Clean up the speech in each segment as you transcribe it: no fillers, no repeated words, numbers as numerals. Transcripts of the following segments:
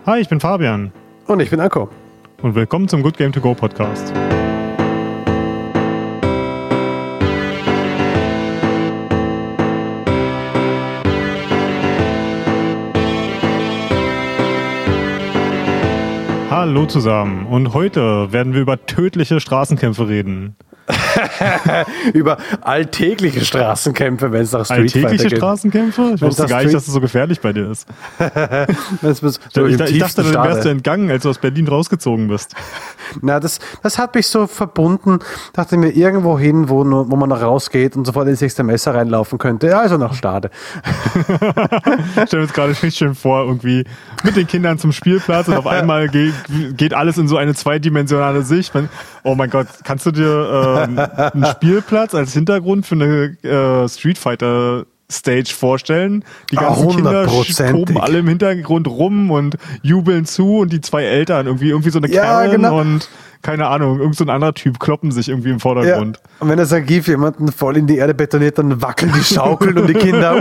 Hi, ich bin Fabian. Und ich bin Anko. Und willkommen zum Good Game To Go Podcast. Hallo zusammen. Und heute werden wir über tödliche Straßenkämpfe reden. Über alltägliche Straßenkämpfe, wenn es nach Street Fighter geht. Alltägliche Straßenkämpfe? Ich wusste gar nicht, dass es so gefährlich bei dir ist. Ich dachte, dann wärst du entgangen, als du aus Berlin rausgezogen bist. Na, das hat mich so verbunden. Dachte mir, irgendwo hin, wo man noch rausgeht und sofort ins nächste Messer reinlaufen könnte. Ja, also nach Stade. Ich stelle mir jetzt gerade richtig schön vor, irgendwie mit den Kindern zum Spielplatz und auf einmal geht alles in so eine zweidimensionale Sicht. Oh mein Gott, kannst du dir einen Spielplatz als Hintergrund für eine Street Fighter Stage vorstellen? Die ganzen Kinder toben alle im Hintergrund rum und jubeln zu und die zwei Eltern irgendwie so eine Karen und keine Ahnung, irgend so ein anderer Typ kloppen sich irgendwie im Vordergrund. Ja. Und wenn der Sagif jemanden voll in die Erde betoniert, dann wackeln die Schaukeln und die Kinder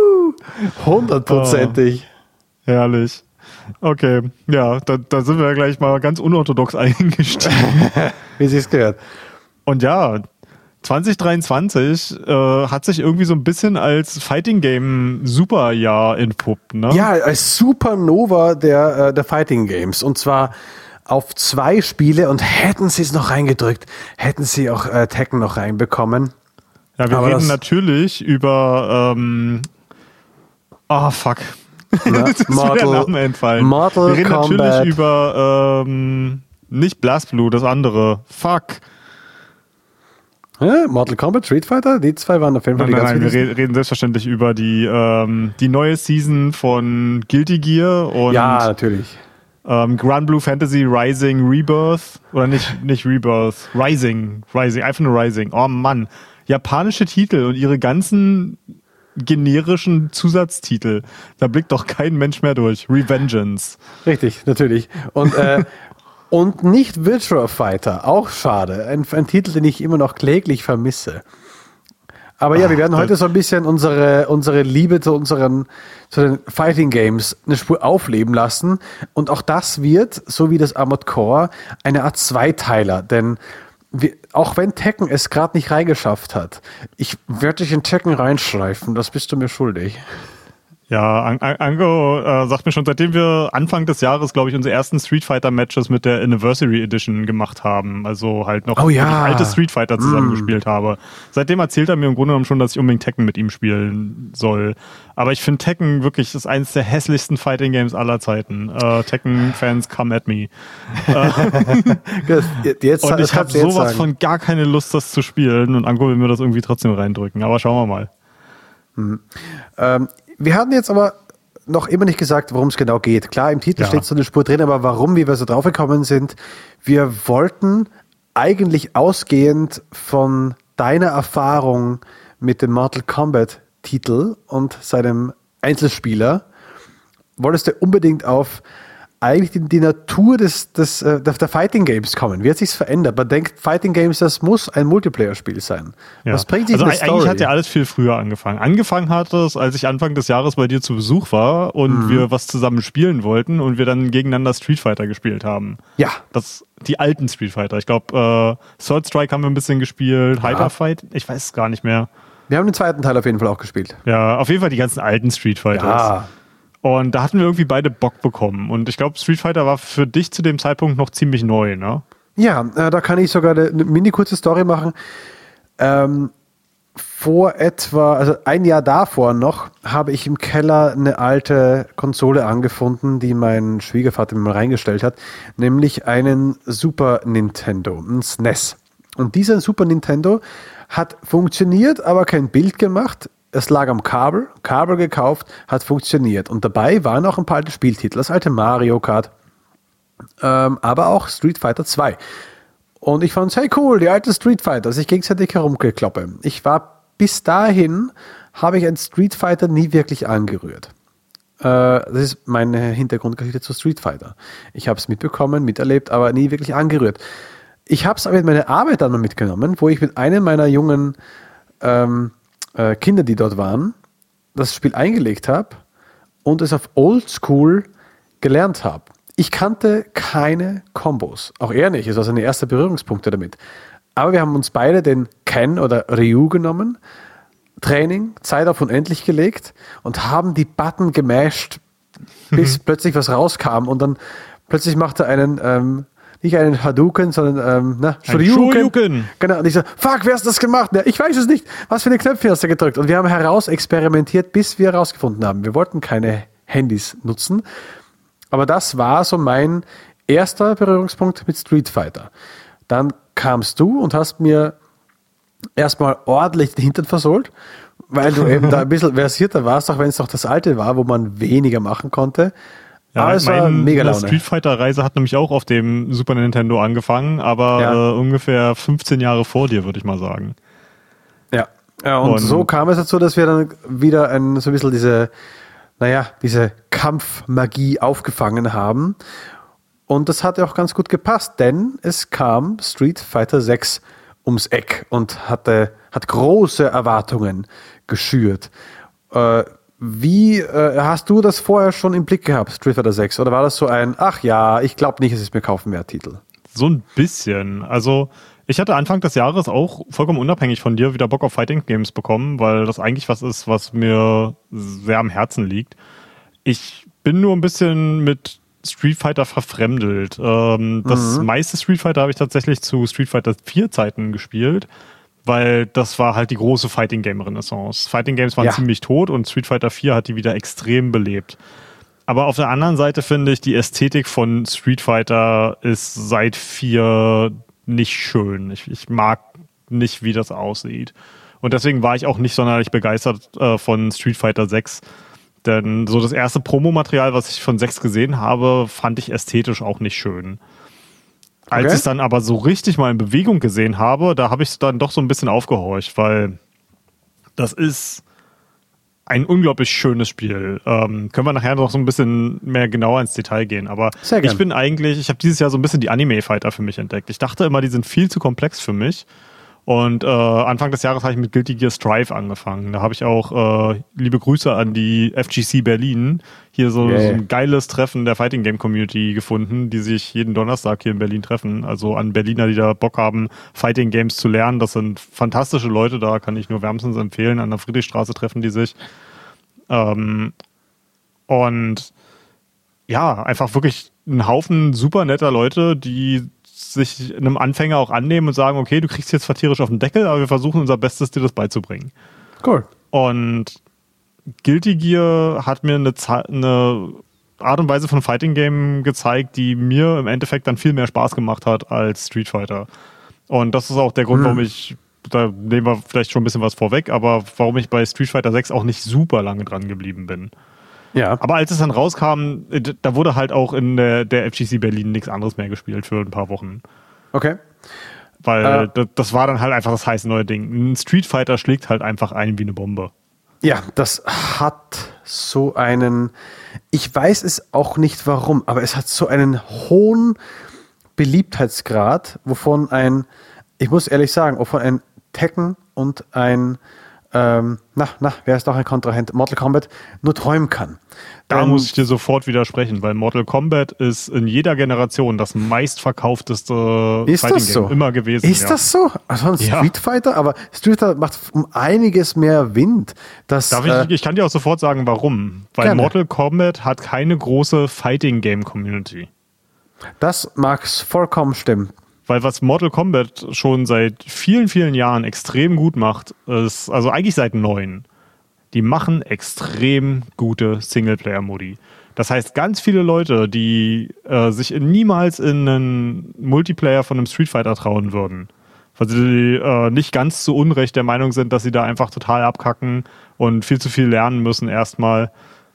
100%. Herrlich. Okay, ja, da sind wir ja gleich mal ganz unorthodox eingestiegen. Wie sie es gehört. Und ja, 2023 hat sich irgendwie so ein bisschen als Fighting Game Superjahr entpuppt, ne? Ja, als Supernova der Fighting Games. Und zwar auf 2 Spiele, und hätten sie es noch reingedrückt, hätten sie auch Tekken noch reinbekommen. Ja, wir reden natürlich über fuck. Ja, Jetzt ist mir der Name entfallen. Wir reden Kombat. natürlich über nicht BlazBlue, das andere. Fuck. Ja, Mortal Kombat, Street Fighter, die 2 waren auf jeden Fall Nein, wir reden selbstverständlich über die neue Season von Guilty Gear und ja, natürlich. Granblue Fantasy Rising Rebirth oder nicht Rebirth, Rising, einfach nur Rising. Oh Mann, japanische Titel und ihre ganzen generischen Zusatztitel. Da blickt doch kein Mensch mehr durch. Revengeance. Richtig, natürlich. Und und nicht Virtua Fighter, auch schade. Ein Titel, den ich immer noch kläglich vermisse. Aber ja, wir werden heute so ein bisschen unsere Liebe zu den Fighting Games eine Spur aufleben lassen. Und auch das wird, so wie das Armored Core, eine Art Zweiteiler. Denn auch wenn Tekken es gerade nicht reingeschafft hat, ich werde dich in Tekken reinschleifen, das bist du mir schuldig. Ja, Ango sagt mir schon, seitdem wir Anfang des Jahres, glaube ich, unsere ersten Street Fighter Matches mit der Anniversary Edition gemacht haben, also halt noch alte Street Fighter zusammengespielt habe. Seitdem erzählt er mir im Grunde genommen schon, dass ich unbedingt Tekken mit ihm spielen soll. Aber ich finde Tekken wirklich, ist eines der hässlichsten Fighting Games aller Zeiten. Tekken-Fans, come at me. Und ich habe sowas von gar keine Lust, das zu spielen, und Ango will mir das irgendwie trotzdem reindrücken. Aber schauen wir mal. Wir hatten jetzt aber noch immer nicht gesagt, worum es genau geht. Klar, im Titel steht so eine Spur drin, aber warum, wie wir so draufgekommen sind, wir wollten eigentlich ausgehend von deiner Erfahrung mit dem Mortal Kombat Titel und seinem Einzelspieler, wolltest du unbedingt auf eigentlich die Natur der Fighting Games kommen. Wie hat sich's verändert? Man denkt, Fighting Games, das muss ein Multiplayer-Spiel sein. Ja. Was bringt sich eine Story? Eigentlich hat ja alles viel früher angefangen. Angefangen hat es, als ich Anfang des Jahres bei dir zu Besuch war und wir was zusammen spielen wollten und wir dann gegeneinander Street Fighter gespielt haben. Ja. Die alten Street Fighter. Ich glaube, Sword Strike haben wir ein bisschen gespielt, Hyperfight, ich weiß es gar nicht mehr. Wir haben den zweiten Teil auf jeden Fall auch gespielt. Ja, auf jeden Fall die ganzen alten Street Fighters. Ja. Und da hatten wir irgendwie beide Bock bekommen. Und ich glaube, Street Fighter war für dich zu dem Zeitpunkt noch ziemlich neu, ne? Ja, da kann ich sogar eine mini-kurze Story machen. Vor etwa, also ein Jahr davor noch, habe ich im Keller eine alte Konsole angefunden, die mein Schwiegervater mir mal reingestellt hat, nämlich einen Super Nintendo, ein SNES. Und dieser Super Nintendo hat funktioniert, aber kein Bild gemacht. Es lag am Kabel gekauft, hat funktioniert. Und dabei waren auch ein paar alte Spieltitel, das alte Mario Kart, aber auch Street Fighter 2. Und ich fand es, hey cool, die alten Street Fighter, sich gegenseitig herumgekloppe. Bis dahin habe ich einen Street Fighter nie wirklich angerührt. Das ist meine Hintergrundgeschichte zu Street Fighter. Ich habe es mitbekommen, miterlebt, aber nie wirklich angerührt. Ich habe es aber in meine Arbeit dann mal mitgenommen, wo ich mit einem meiner jungen Kinder, die dort waren, das Spiel eingelegt habe und es auf Oldschool gelernt habe. Ich kannte keine Kombos. Auch er nicht. Es war seine erste Berührungspunkte damit. Aber wir haben uns beide den Ken oder Ryu genommen, Training, Zeit auf unendlich gelegt und haben die Button gemasht, bis plötzlich was rauskam. Und dann plötzlich macht er einen, nicht einen Hadouken, sondern Shoryuken. Genau. Und ich so, fuck, wer hat das gemacht? Ja, ich weiß es nicht. Was für eine Knöpfe hast du gedrückt? Und wir haben herausexperimentiert, bis wir herausgefunden haben. Wir wollten keine Handys nutzen. Aber das war so mein erster Berührungspunkt mit Street Fighter. Dann kamst du und hast mir erstmal ordentlich den Hintern versohlt, weil du eben da ein bisschen versierter warst, auch wenn es noch das alte war, wo man weniger machen konnte. Ja, aber es war mega Laune. Street Fighter Reise hat nämlich auch auf dem Super Nintendo angefangen, aber ungefähr 15 Jahre vor dir, würde ich mal sagen. Ja, und so kam es dazu, dass wir dann wieder so ein bisschen diese Kampfmagie aufgefangen haben. Und das hat ja auch ganz gut gepasst, denn es kam Street Fighter 6 ums Eck und hat große Erwartungen geschürt. Wie hast du das vorher schon im Blick gehabt, Street Fighter 6? Oder war das so ein, ach ja, ich glaube nicht, dass ich es mir kaufen werde, Titel? So ein bisschen. Also ich hatte Anfang des Jahres auch vollkommen unabhängig von dir wieder Bock auf Fighting Games bekommen, weil das eigentlich was ist, was mir sehr am Herzen liegt. Ich bin nur ein bisschen mit Street Fighter verfremdelt. Das meiste Street Fighter habe ich tatsächlich zu Street Fighter 4 Zeiten gespielt, weil das war halt die große Fighting Game Renaissance. Fighting Games waren ziemlich tot und Street Fighter 4 hat die wieder extrem belebt. Aber auf der anderen Seite finde ich, die Ästhetik von Street Fighter ist seit 4 nicht schön. Ich mag nicht, wie das aussieht. Und deswegen war ich auch nicht sonderlich begeistert von Street Fighter 6. Denn so das erste Promomaterial, was ich von 6 gesehen habe, fand ich ästhetisch auch nicht schön. Als ich es dann aber so richtig mal in Bewegung gesehen habe, da habe ich es dann doch so ein bisschen aufgehorcht, weil das ist ein unglaublich schönes Spiel. Können wir nachher noch so ein bisschen mehr genauer ins Detail gehen. Aber ich habe dieses Jahr so ein bisschen die Anime-Fighter für mich entdeckt. Ich dachte immer, die sind viel zu komplex für mich. Und Anfang des Jahres habe ich mit Guilty Gear Strive angefangen. Da habe ich auch liebe Grüße an die FGC Berlin, hier so ein geiles Treffen der Fighting Game Community gefunden, die sich jeden Donnerstag hier in Berlin treffen. Also an Berliner, die da Bock haben, Fighting Games zu lernen. Das sind fantastische Leute, da kann ich nur wärmstens empfehlen. An der Friedrichstraße treffen die sich. Und ja, einfach wirklich ein Haufen super netter Leute, die sich einem Anfänger auch annehmen und sagen, okay, du kriegst jetzt zwar tierisch auf den Deckel, aber wir versuchen unser Bestes, dir das beizubringen. Cool. Und Guilty Gear hat mir eine Art und Weise von Fighting Game gezeigt, die mir im Endeffekt dann viel mehr Spaß gemacht hat als Street Fighter. Und das ist auch der Grund, warum da nehmen wir vielleicht schon ein bisschen was vorweg, aber warum ich bei Street Fighter 6 auch nicht super lange dran geblieben bin. Ja. Aber als es dann rauskam, da wurde halt auch in der FGC Berlin nichts anderes mehr gespielt für ein paar Wochen. Okay. Weil das war dann halt einfach das heiße neue Ding. Ein Street Fighter schlägt halt einfach ein wie eine Bombe. Ja, das hat so einen, ich weiß es auch nicht warum, aber es hat so einen hohen Beliebtheitsgrad, wovon ich muss ehrlich sagen, wovon ein Tekken und ein wer ist noch ein Kontrahent? Mortal Kombat nur träumen kann. Da muss ich dir sofort widersprechen, weil Mortal Kombat ist in jeder Generation das meistverkaufteste Fighting-Game immer gewesen. Ist das so? Also ein Street Fighter? Aber Street Fighter macht um einiges mehr Wind. Ich kann dir auch sofort sagen, warum. Weil gerne. Mortal Kombat hat keine große Fighting-Game-Community. Das mag vollkommen stimmen. Weil was Mortal Kombat schon seit vielen, vielen Jahren extrem gut macht, ist, also eigentlich seit 9, die machen extrem gute Singleplayer-Modi. Das heißt, ganz viele Leute, die sich niemals in einen Multiplayer von einem Street Fighter trauen würden, weil sie nicht ganz zu Unrecht der Meinung sind, dass sie da einfach total abkacken und viel zu viel lernen müssen erstmal,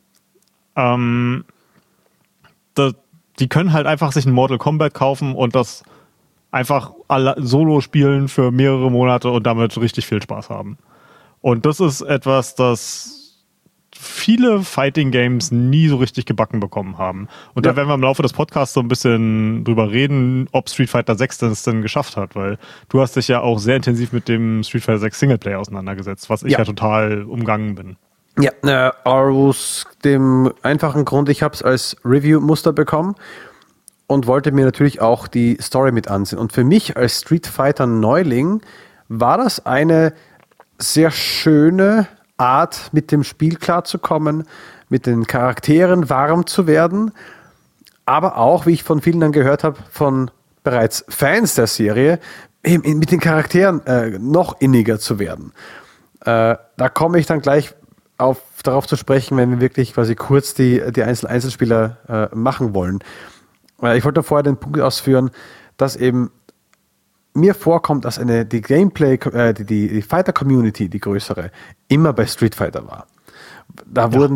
die können halt einfach sich ein Mortal Kombat kaufen und das einfach solo spielen für mehrere Monate und damit richtig viel Spaß haben. Und das ist etwas, das viele Fighting Games nie so richtig gebacken bekommen haben. Und da werden wir im Laufe des Podcasts so ein bisschen drüber reden, ob Street Fighter 6 das denn geschafft hat, weil du hast dich ja auch sehr intensiv mit dem Street Fighter 6 Singleplayer auseinandergesetzt, was ich ja total umgangen bin. Ja, aus dem einfachen Grund, ich habe es als Review-Muster bekommen und wollte mir natürlich auch die Story mit ansehen. Und für mich als Street Fighter Neuling war das eine sehr schöne Art, mit dem Spiel klarzukommen, mit den Charakteren warm zu werden, aber auch, wie ich von vielen dann gehört habe, von bereits Fans der Serie, mit den Charakteren noch inniger zu werden. Da komme ich dann gleich darauf zu sprechen, wenn wir wirklich quasi kurz die Einzelspieler machen wollen. Ich wollte vorher den Punkt ausführen, dass eben mir vorkommt, dass die Fighter-Community, die größere, immer bei Street Fighter war. Da wurden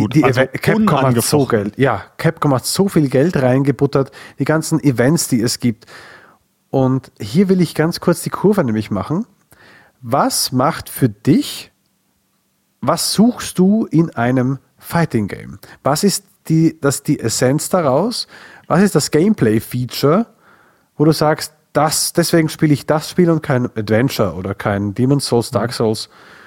Capcom hat so viel Geld reingebuttert, die ganzen Events, die es gibt. Und hier will ich ganz kurz die Kurve nämlich machen. Was macht für dich, was suchst du in einem Fighting Game? Was ist die Essenz daraus? Was ist das Gameplay-Feature, wo du sagst, deswegen spiele ich das Spiel und kein Adventure oder kein Demon's Souls, Dark Souls?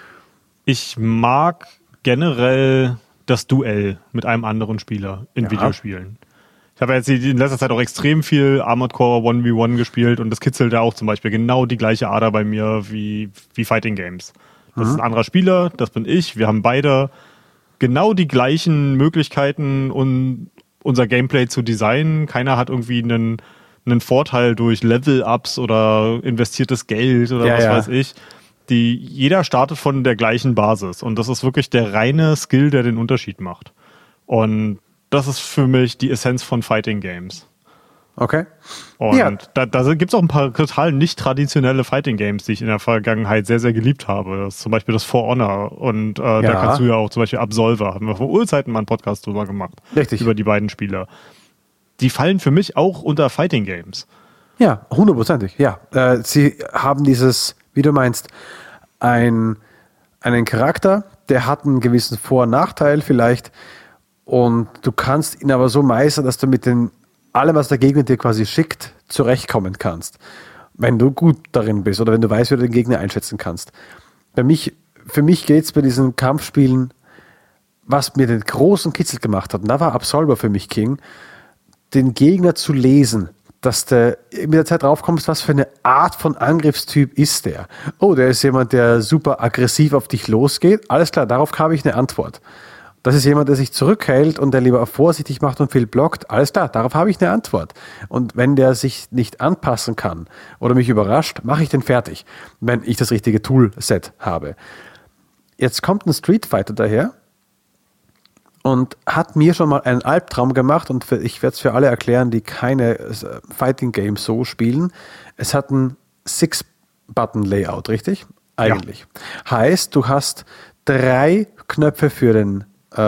Ich mag generell das Duell mit einem anderen Spieler in Videospielen. Ich habe jetzt in letzter Zeit auch extrem viel Armored Core 1v1 gespielt und das kitzelt ja auch zum Beispiel genau die gleiche Ader bei mir wie Fighting Games. Das ist ein anderer Spieler, das bin ich. Wir haben beide genau die gleichen Möglichkeiten, unser Gameplay zu designen. Keiner hat irgendwie einen Vorteil durch Level-Ups oder investiertes Geld oder weiß ich. Jeder startet von der gleichen Basis und das ist wirklich der reine Skill, der den Unterschied macht. Und das ist für mich die Essenz von Fighting Games. Okay. Und da gibt es auch ein paar total nicht traditionelle Fighting Games, die ich in der Vergangenheit sehr, sehr geliebt habe. Das ist zum Beispiel das For Honor und da kannst du ja auch zum Beispiel Absolver, haben wir vor Urzeiten mal einen Podcast drüber gemacht. Richtig. Über die beiden Spieler. Die fallen für mich auch unter Fighting Games. Ja, 100%. Ja, sie haben dieses, wie du meinst, einen Charakter, der hat einen gewissen Vor- und Nachteil vielleicht und du kannst ihn aber so meistern, dass du mit allem, was der Gegner dir quasi schickt, zurechtkommen kannst. Wenn du gut darin bist oder wenn du weißt, wie du den Gegner einschätzen kannst. Für mich geht es bei diesen Kampfspielen, was mir den großen Kitzel gemacht hat, und da war Absolver für mich King, den Gegner zu lesen, dass du mit der Zeit draufkommst, was für eine Art von Angriffstyp ist der. Oh, der ist jemand, der super aggressiv auf dich losgeht. Alles klar, darauf habe ich eine Antwort. Das ist jemand, der sich zurückhält und der lieber vorsichtig macht und viel blockt. Alles klar, darauf habe ich eine Antwort. Und wenn der sich nicht anpassen kann oder mich überrascht, mache ich den fertig, wenn ich das richtige Toolset habe. Jetzt kommt ein Street Fighter daher und hat mir schon mal einen Albtraum gemacht und ich werde es für alle erklären, die keine Fighting Games so spielen. Es hat ein 6-Button-Layout, richtig? Eigentlich. Ja. Heißt, du hast 3 Knöpfe für den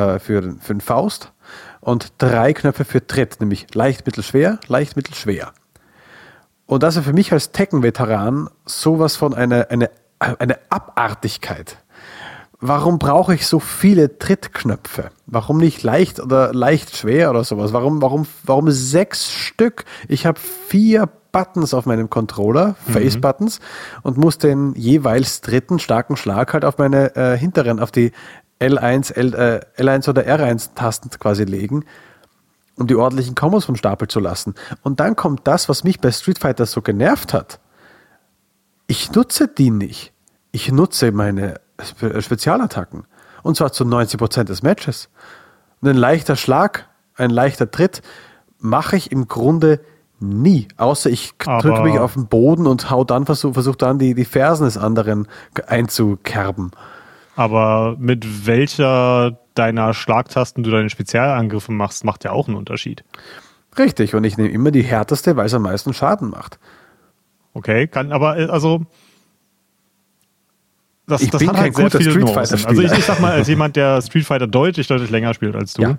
Faust und 3 Knöpfe für Tritt, nämlich leicht, mittel, schwer, leicht, mittel, schwer. Und das ist für mich als Tekken-Veteran sowas von eine Abartigkeit. Warum brauche ich so viele Trittknöpfe? Warum nicht leicht oder leicht schwer oder sowas? Warum 6 Stück? Ich habe 4 Buttons auf meinem Controller, Face-Buttons, und muss den jeweils dritten starken Schlag halt auf meine hinteren, auf die L1 oder R1-Tasten quasi legen, um die ordentlichen Kombos vom Stapel zu lassen. Und dann kommt das, was mich bei Street Fighter so genervt hat. Ich nutze die nicht. Ich nutze meine Spezialattacken. Und zwar zu 90% des Matches. Und ein leichter Schlag, ein leichter Tritt mache ich im Grunde nie. Außer ich drücke mich auf den Boden und versuche dann die Fersen des anderen einzukerben. Aber mit welcher deiner Schlagtasten du deine Spezialangriffe machst, macht ja auch einen Unterschied. Richtig, und ich nehme immer die härteste, weil es am meisten Schaden macht. Okay, das bin hat kein halt sehr guter viele Street Nuancen. Fighter-Spieler. Also ich sag mal, als jemand, der Street Fighter deutlich länger spielt als du,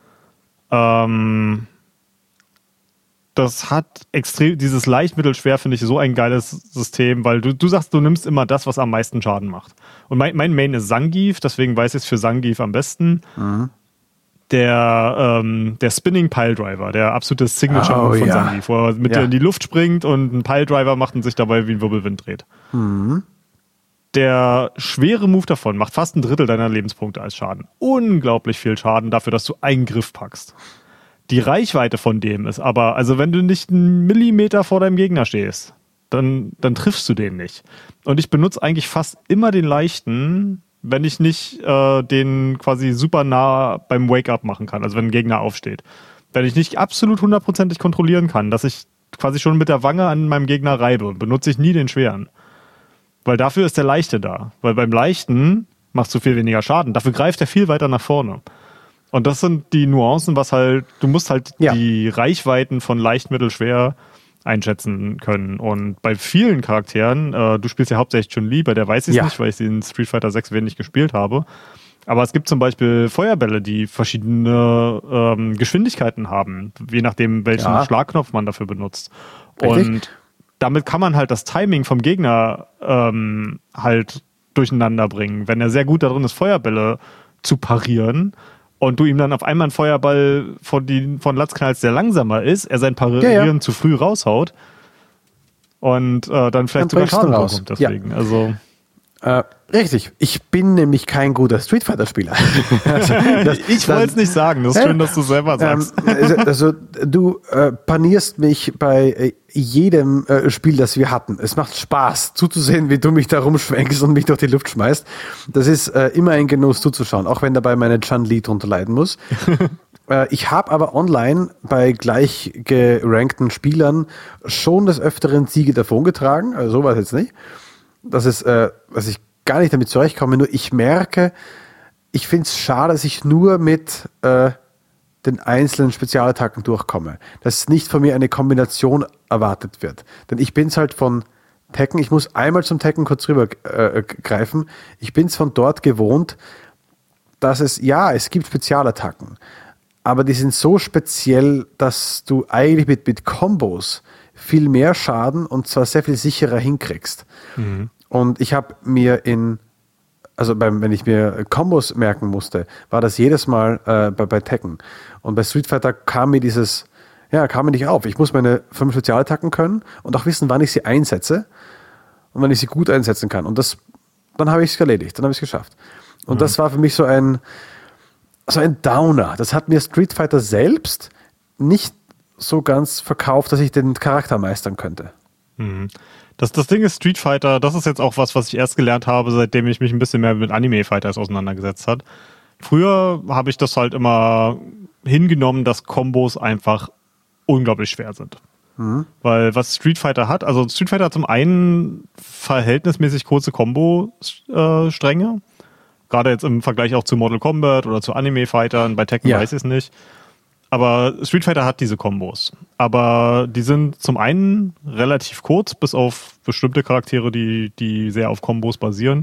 das hat dieses leicht mittelschwer, finde ich, so ein geiles System, weil du sagst, du nimmst immer das, was am meisten Schaden macht. Und mein Main ist Zangief, deswegen weiß ich es für Zangief am besten. Mhm. Der Spinning Piledriver, der absolute Signature von Zangief, wo er mit dir in die Luft springt und einen Piledriver macht und sich dabei wie ein Wirbelwind dreht. Mhm. der schwere Move davon macht fast ein Drittel deiner Lebenspunkte als Schaden. Unglaublich viel Schaden dafür, dass du einen Griff packst. Die Reichweite von dem ist aber, also wenn du nicht einen Millimeter vor deinem Gegner stehst, dann triffst du den nicht. Und ich benutze eigentlich fast immer den leichten, wenn ich nicht den quasi super nah beim Wake-up machen kann, also wenn ein Gegner aufsteht. Wenn ich nicht absolut 100%ig kontrollieren kann, dass ich quasi schon mit der Wange an meinem Gegner reibe, benutze ich nie den schweren. Weil dafür ist der leichte da. Weil beim leichten machst du viel weniger Schaden. Dafür greift er viel weiter nach vorne. Und das sind die Nuancen, was halt, du musst halt die Reichweiten von leicht, mittel, schwer einschätzen können. Und bei vielen Charakteren, du spielst ja hauptsächlich Chun-Li, bei der weiß ich es nicht, weil ich sie in Street Fighter 6 wenig gespielt habe. Aber es gibt zum Beispiel Feuerbälle, die verschiedene Geschwindigkeiten haben, je nachdem, welchen Schlagknopf man dafür benutzt. Richtig? Und damit kann man halt das Timing vom Gegner halt durcheinander bringen. Wenn er sehr gut darin ist, Feuerbälle zu parieren und du ihm dann auf einmal einen Feuerball von Latz knallst, der langsamer ist, er sein Parieren zu früh raushaut und dann vielleicht sogar Schaden bekommt deswegen. Also richtig. Ich bin nämlich kein guter Street Fighter-Spieler. Ich wollte es nicht sagen. Das ist schön, dass du selber sagst. Also du panierst mich bei jedem Spiel, das wir hatten. Es macht Spaß, zuzusehen, wie du mich da rumschwenkst und mich durch die Luft schmeißt. Das ist immer ein Genuss zuzuschauen, auch wenn dabei meine Chun-Li drunter leiden muss. Ich habe aber online bei gleich gerankten Spielern schon des Öfteren Siege davongetragen. Also so war es jetzt nicht. Das ist, was ich gar nicht damit zurechtkomme, nur ich merke, ich finde es schade, dass ich nur mit den einzelnen Spezialattacken durchkomme. Dass nicht von mir eine Kombination erwartet wird. Denn ich bin es halt von Tekken, ich muss einmal zum Tekken kurz rüber greifen. Ich bin es von dort gewohnt, dass es gibt Spezialattacken, aber die sind so speziell, dass du eigentlich mit Kombos viel mehr Schaden und zwar sehr viel sicherer hinkriegst. Mhm. Und ich habe mir wenn ich mir Kombos merken musste, war das jedes Mal bei Tekken. Und bei Street Fighter kam mir nicht auf. Ich muss meine 5 Spezialattacken können und auch wissen, wann ich sie einsetze und wann ich sie gut einsetzen kann. Und dann habe ich es erledigt, dann habe ich es geschafft. Und das war für mich so ein Downer. Das hat mir Street Fighter selbst nicht so ganz verkauft, dass ich den Charakter meistern könnte. Das Ding ist, Street Fighter, das ist jetzt auch was ich erst gelernt habe, seitdem ich mich ein bisschen mehr mit Anime-Fighters auseinandergesetzt habe. Früher habe ich das halt immer hingenommen, dass Kombos einfach unglaublich schwer sind. Weil was Street Fighter hat, also Street Fighter hat zum einen verhältnismäßig kurze Kombo-Stränge. Gerade jetzt im Vergleich auch zu Mortal Kombat oder zu Anime-Fightern, bei Tekken weiß ich es nicht. Aber Street Fighter hat diese Kombos. Aber die sind zum einen relativ kurz, bis auf bestimmte Charaktere, die sehr auf Kombos basieren.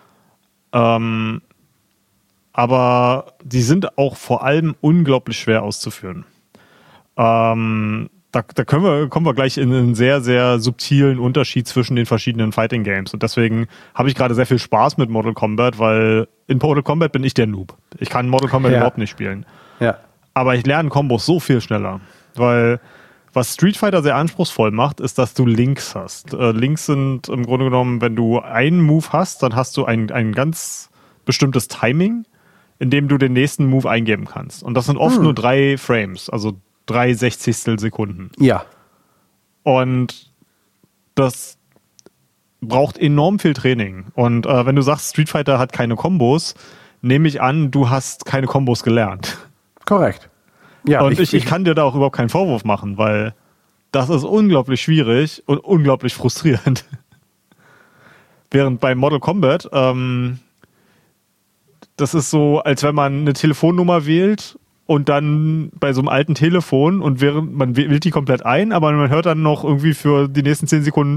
Aber die sind auch vor allem unglaublich schwer auszuführen. Da kommen wir gleich in einen sehr, sehr subtilen Unterschied zwischen den verschiedenen Fighting Games. Und deswegen habe ich gerade sehr viel Spaß mit Mortal Kombat, weil in Mortal Kombat bin ich der Noob. Ich kann Mortal Kombat überhaupt nicht spielen. Ja. Aber ich lerne Kombos so viel schneller, weil was Street Fighter sehr anspruchsvoll macht, ist, dass du Links hast. Links sind im Grunde genommen, wenn du einen Move hast, dann hast du ein ganz bestimmtes Timing, in dem du den nächsten Move eingeben kannst. Und das sind oft nur 3 Frames, also 3 Sechzigstel Sekunden. Ja. Und das braucht enorm viel Training. Und wenn du sagst, Street Fighter hat keine Kombos, nehme ich an, du hast keine Kombos gelernt. Korrekt. Ja, und ich kann dir da auch überhaupt keinen Vorwurf machen, weil das ist unglaublich schwierig und unglaublich frustrierend. Während bei Mortal Kombat, das ist so, als wenn man eine Telefonnummer wählt und dann bei so einem alten Telefon und während man wählt die komplett ein, aber man hört dann noch irgendwie für die nächsten 10 Sekunden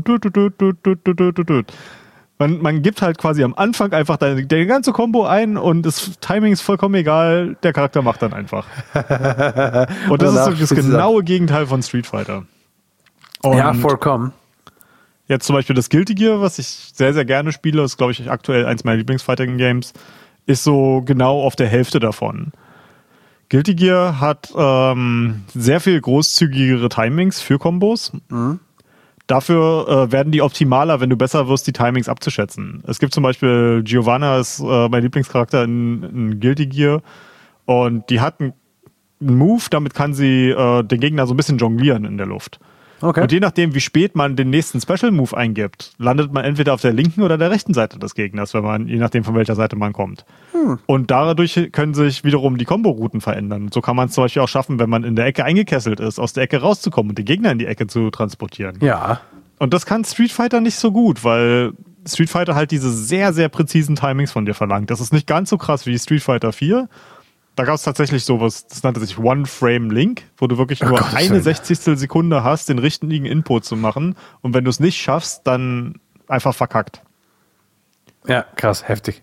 Man gibt halt quasi am Anfang einfach der ganze Combo ein und das Timing ist vollkommen egal, der Charakter macht dann einfach. Und das ist so das genaue Gegenteil von Street Fighter. Und ja, vollkommen. Jetzt zum Beispiel das Guilty Gear, was ich sehr, sehr gerne spiele, ist, glaube ich, aktuell eins meiner Lieblingsfighting-Games, ist so genau auf der Hälfte davon. Guilty Gear hat sehr viel großzügigere Timings für Kombos. Dafür werden die optimaler, wenn du besser wirst, die Timings abzuschätzen. Es gibt zum Beispiel Giovanna, ist mein Lieblingscharakter in Guilty Gear, und die hat einen Move, damit kann sie den Gegner so ein bisschen jonglieren in der Luft. Okay. Und je nachdem, wie spät man den nächsten Special Move eingibt, landet man entweder auf der linken oder der rechten Seite des Gegners, je nachdem, von welcher Seite man kommt. Und dadurch können sich wiederum die Komborouten verändern. So kann man es zum Beispiel auch schaffen, wenn man in der Ecke eingekesselt ist, aus der Ecke rauszukommen und den Gegner in die Ecke zu transportieren. Ja. Und das kann Street Fighter nicht so gut, weil Street Fighter halt diese sehr, sehr präzisen Timings von dir verlangt. Das ist nicht ganz so krass wie Street Fighter 4. Da gab es tatsächlich sowas, das nannte sich One-Frame-Link, wo du wirklich nur eine 60. Sekunde hast, den richtigen Input zu machen. Und wenn du es nicht schaffst, dann einfach verkackt. Ja, krass, heftig.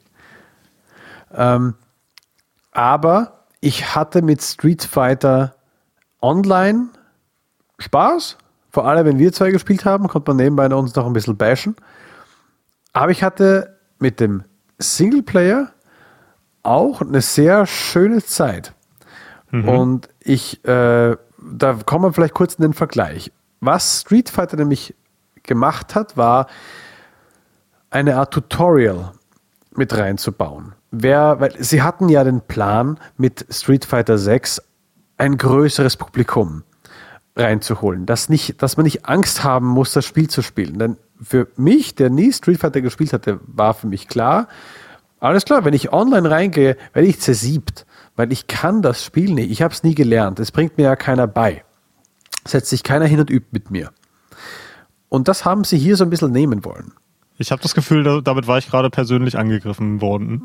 Aber ich hatte mit Street Fighter Online Spaß. Vor allem, wenn wir zwei gespielt haben, konnte man nebenbei uns noch ein bisschen bashen. Aber ich hatte mit dem Singleplayer auch eine sehr schöne Zeit. Und da kommen wir vielleicht kurz in den Vergleich. Was Street Fighter nämlich gemacht hat, war eine Art Tutorial mit reinzubauen. Weil sie hatten ja den Plan, mit Street Fighter 6 ein größeres Publikum reinzuholen. Dass man nicht Angst haben muss, das Spiel zu spielen. Denn für mich, der nie Street Fighter gespielt hatte, war für mich klar, alles klar, wenn ich online reingehe, werde ich zersiebt, weil ich kann das Spiel nicht. Ich habe es nie gelernt. Es bringt mir ja keiner bei. Setzt sich keiner hin und übt mit mir. Und das haben sie hier so ein bisschen nehmen wollen. Ich habe das Gefühl, damit war ich gerade persönlich angegriffen worden.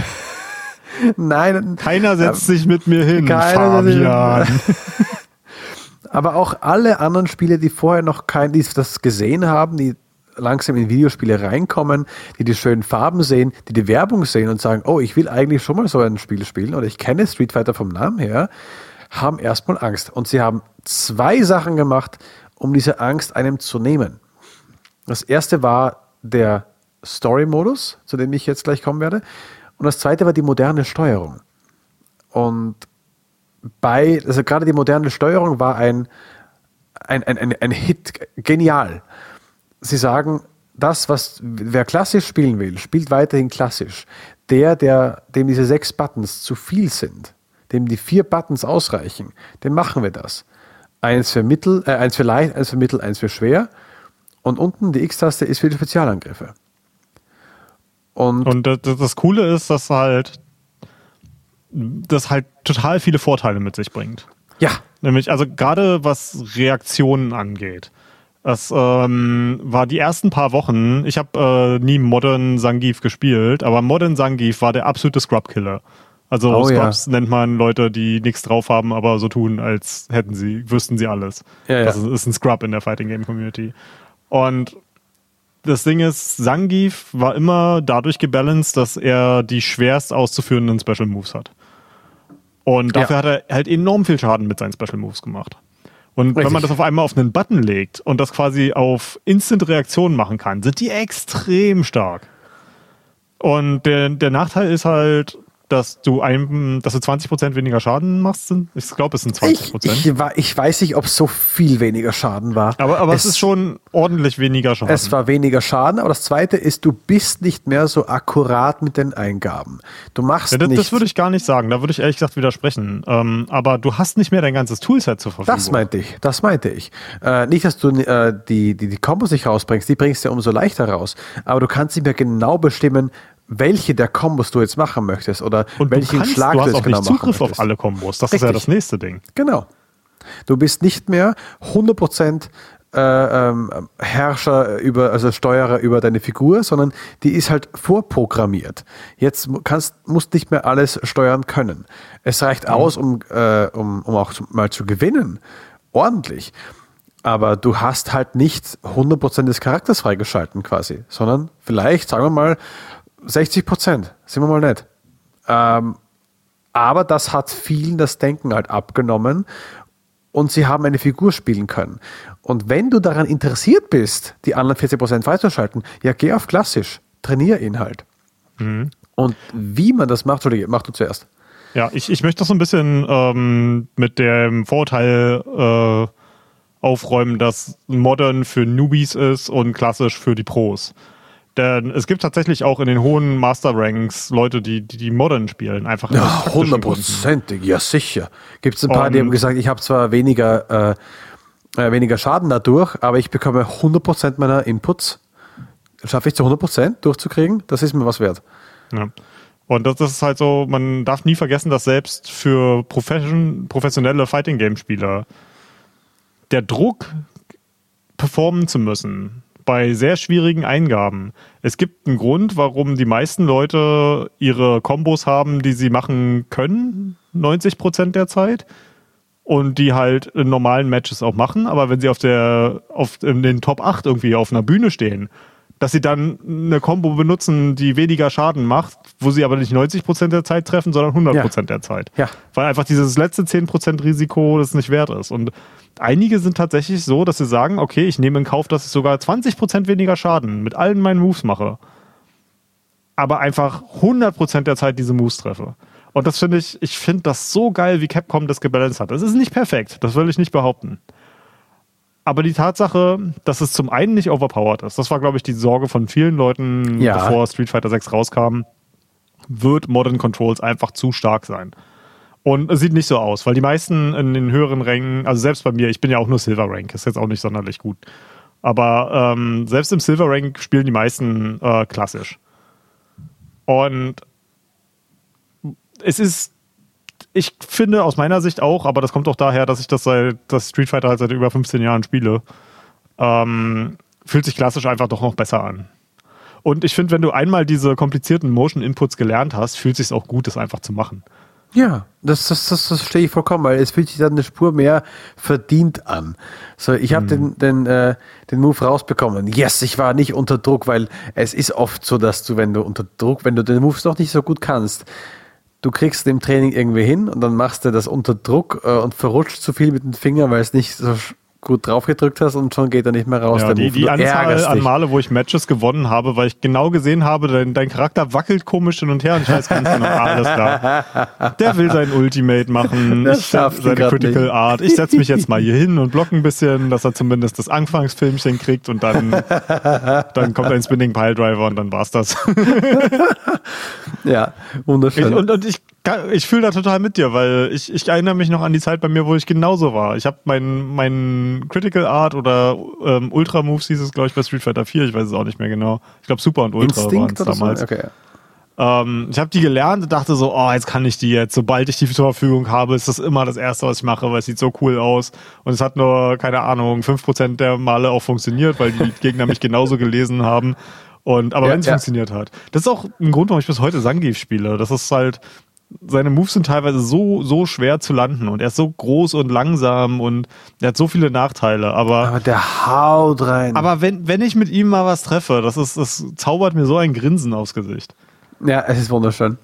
Nein. Keiner setzt sich mit mir hin, Fabian. Aber auch alle anderen Spiele, die vorher noch die das gesehen haben, die langsam in Videospiele reinkommen, die schönen Farben sehen, die Werbung sehen und sagen, oh, ich will eigentlich schon mal so ein Spiel spielen oder ich kenne Street Fighter vom Namen her, haben erstmal Angst. Und sie haben 2 Sachen gemacht, um diese Angst einem zu nehmen. Das erste war der Story-Modus, zu dem ich jetzt gleich kommen werde. Und das zweite war die moderne Steuerung. Und also gerade die moderne Steuerung war ein Hit, genial. Sie sagen, wer klassisch spielen will, spielt weiterhin klassisch. Dem diese 6 Buttons zu viel sind, dem die 4 Buttons ausreichen, dem machen wir das. 1 für leicht, 1 für mittel, 1 für schwer. Und unten die X-Taste ist für die Spezialangriffe. Und das Coole ist, dass das halt total viele Vorteile mit sich bringt. Ja. Nämlich, also gerade was Reaktionen angeht. Das war die ersten paar Wochen, ich habe nie Modern Zangief gespielt, aber Modern Zangief war der absolute Scrub-Killer. Also Scrubs nennt man Leute, die nichts drauf haben, aber so tun, als wüssten sie alles. Ja. Das ist ein Scrub in der Fighting Game Community. Und das Ding ist, Zangief war immer dadurch gebalanced, dass er die schwerst auszuführenden Special Moves hat. Und dafür hat er halt enorm viel Schaden mit seinen Special Moves gemacht. Und wenn man das auf einmal auf einen Button legt und das quasi auf Instant-Reaktionen machen kann, sind die extrem stark. Und der Nachteil ist halt, dass du 20% weniger Schaden machst. Ich glaube, es sind 20%. Ich weiß nicht, ob es so viel weniger Schaden war. Aber es ist schon ordentlich weniger Schaden. Es war weniger Schaden, aber das Zweite ist, du bist nicht mehr so akkurat mit den Eingaben. Du machst nicht... Das würde ich gar nicht sagen. Da würde ich ehrlich gesagt widersprechen. Aber du hast nicht mehr dein ganzes Toolset zur Verfügung. Das meinte ich. Nicht, dass du die Kombos nicht rausbringst. Die bringst du ja umso leichter raus. Aber du kannst nicht mehr genau bestimmen, welche der Kombos du jetzt machen möchtest oder welchen Schlag du jetzt genau machen möchtest. Du hast auch nicht Zugriff auf alle Kombos. Das ist ja das nächste Ding. Genau. Du bist nicht mehr 100% Herrscher Steuerer über deine Figur, sondern die ist halt vorprogrammiert. Jetzt musst nicht mehr alles steuern können. Es reicht aus, um auch mal zu gewinnen. Ordentlich. Aber du hast halt nicht 100% des Charakters freigeschalten quasi, sondern vielleicht, sagen wir mal, 60%, sind wir mal nett. Aber das hat vielen das Denken halt abgenommen und sie haben eine Figur spielen können. Und wenn du daran interessiert bist, die anderen 40% freizuschalten, ja, geh auf klassisch, trainier ihn halt. Mhm. Und wie man das macht, Entschuldige, mach du zuerst. Ja, ich möchte das so ein bisschen mit dem Vorurteil aufräumen, dass Modern für Newbies ist und klassisch für die Pros. Denn es gibt tatsächlich auch in den hohen Master-Ranks Leute, die Modern spielen. Einfach ja, 100%, ja sicher. Gibt es ein paar, die haben gesagt, ich habe zwar weniger Schaden dadurch, aber ich bekomme 100% meiner Inputs. Schaffe ich zu 100% durchzukriegen? Das ist mir was wert. Ja. Und das ist halt so, man darf nie vergessen, dass selbst für professionelle Fighting-Game-Spieler der Druck, performen zu müssen, bei sehr schwierigen Eingaben. Es gibt einen Grund, warum die meisten Leute ihre Kombos haben, die sie machen können, 90% der Zeit, und die halt in normalen Matches auch machen, aber wenn sie in den Top 8 irgendwie auf einer Bühne stehen, dass sie dann eine Combo benutzen, die weniger Schaden macht, wo sie aber nicht 90% der Zeit treffen, sondern 100% der Zeit. Ja. Weil einfach dieses letzte 10% Risiko das nicht wert ist. Und einige sind tatsächlich so, dass sie sagen, okay, ich nehme in Kauf, dass ich sogar 20% weniger Schaden mit allen meinen Moves mache, aber einfach 100% der Zeit diese Moves treffe. Und das finde ich finde das so geil, wie Capcom das gebalanced hat. Es ist nicht perfekt, das will ich nicht behaupten. Aber die Tatsache, dass es zum einen nicht overpowered ist, das war, glaube ich, die Sorge von vielen Leuten, bevor Street Fighter 6 rauskam, wird Modern Controls einfach zu stark sein. Und es sieht nicht so aus, weil die meisten in den höheren Rängen, also selbst bei mir, ich bin ja auch nur Silver Rank, ist jetzt auch nicht sonderlich gut. Aber selbst im Silver Rank spielen die meisten klassisch. Und ich finde aus meiner Sicht auch, aber das kommt auch daher, dass ich das Street Fighter halt seit über 15 Jahren spiele, fühlt sich klassisch einfach doch noch besser an. Und ich finde, wenn du einmal diese komplizierten Motion-Inputs gelernt hast, fühlt es sich auch gut, das einfach zu machen. Ja, das verstehe ich vollkommen, weil es fühlt sich dann eine Spur mehr verdient an. So, ich habe den Move rausbekommen. Yes, ich war nicht unter Druck, weil es ist oft so, dass du, wenn du den Moves noch nicht so gut kannst, du kriegst im Training irgendwie hin und dann machst du das unter Druck und verrutscht zu viel mit den Fingern, weil es nicht so gut drauf gedrückt hast und schon geht er nicht mehr raus. Ja, die Anzahl an Male, wo ich Matches gewonnen habe, weil ich genau gesehen habe, dein Charakter wackelt komisch hin und her und ich weiß ganz genau, alles klar. Der will sein Ultimate machen, seine Critical Art. Ich setze mich jetzt mal hier hin und block ein bisschen, dass er zumindest das Anfangsfilmchen kriegt und dann kommt ein Spinning Piledriver und dann war's das. Ja, wunderschön. Ich fühle da total mit dir, weil ich erinnere mich noch an die Zeit bei mir, wo ich genauso war. Ich habe mein Critical Art oder Ultra Moves hieß es, glaube ich, bei Street Fighter 4, ich weiß es auch nicht mehr genau. Ich glaube Super und Ultra waren es damals. So? Okay. Ich habe die gelernt und dachte so, jetzt kann ich die jetzt. Sobald ich die zur Verfügung habe, ist das immer das Erste, was ich mache, weil es sieht so cool aus. Und es hat nur, keine Ahnung, 5% der Male auch funktioniert, weil die Gegner mich genauso gelesen haben. Aber wenn es funktioniert hat. Das ist auch ein Grund, warum ich bis heute Zangief spiele. Das ist halt, seine Moves sind teilweise so schwer zu landen und er ist so groß und langsam und er hat so viele Nachteile, aber der haut rein. Aber wenn ich mit ihm mal was treffe, das zaubert mir so ein Grinsen aufs Gesicht. Ja, es ist wunderschön.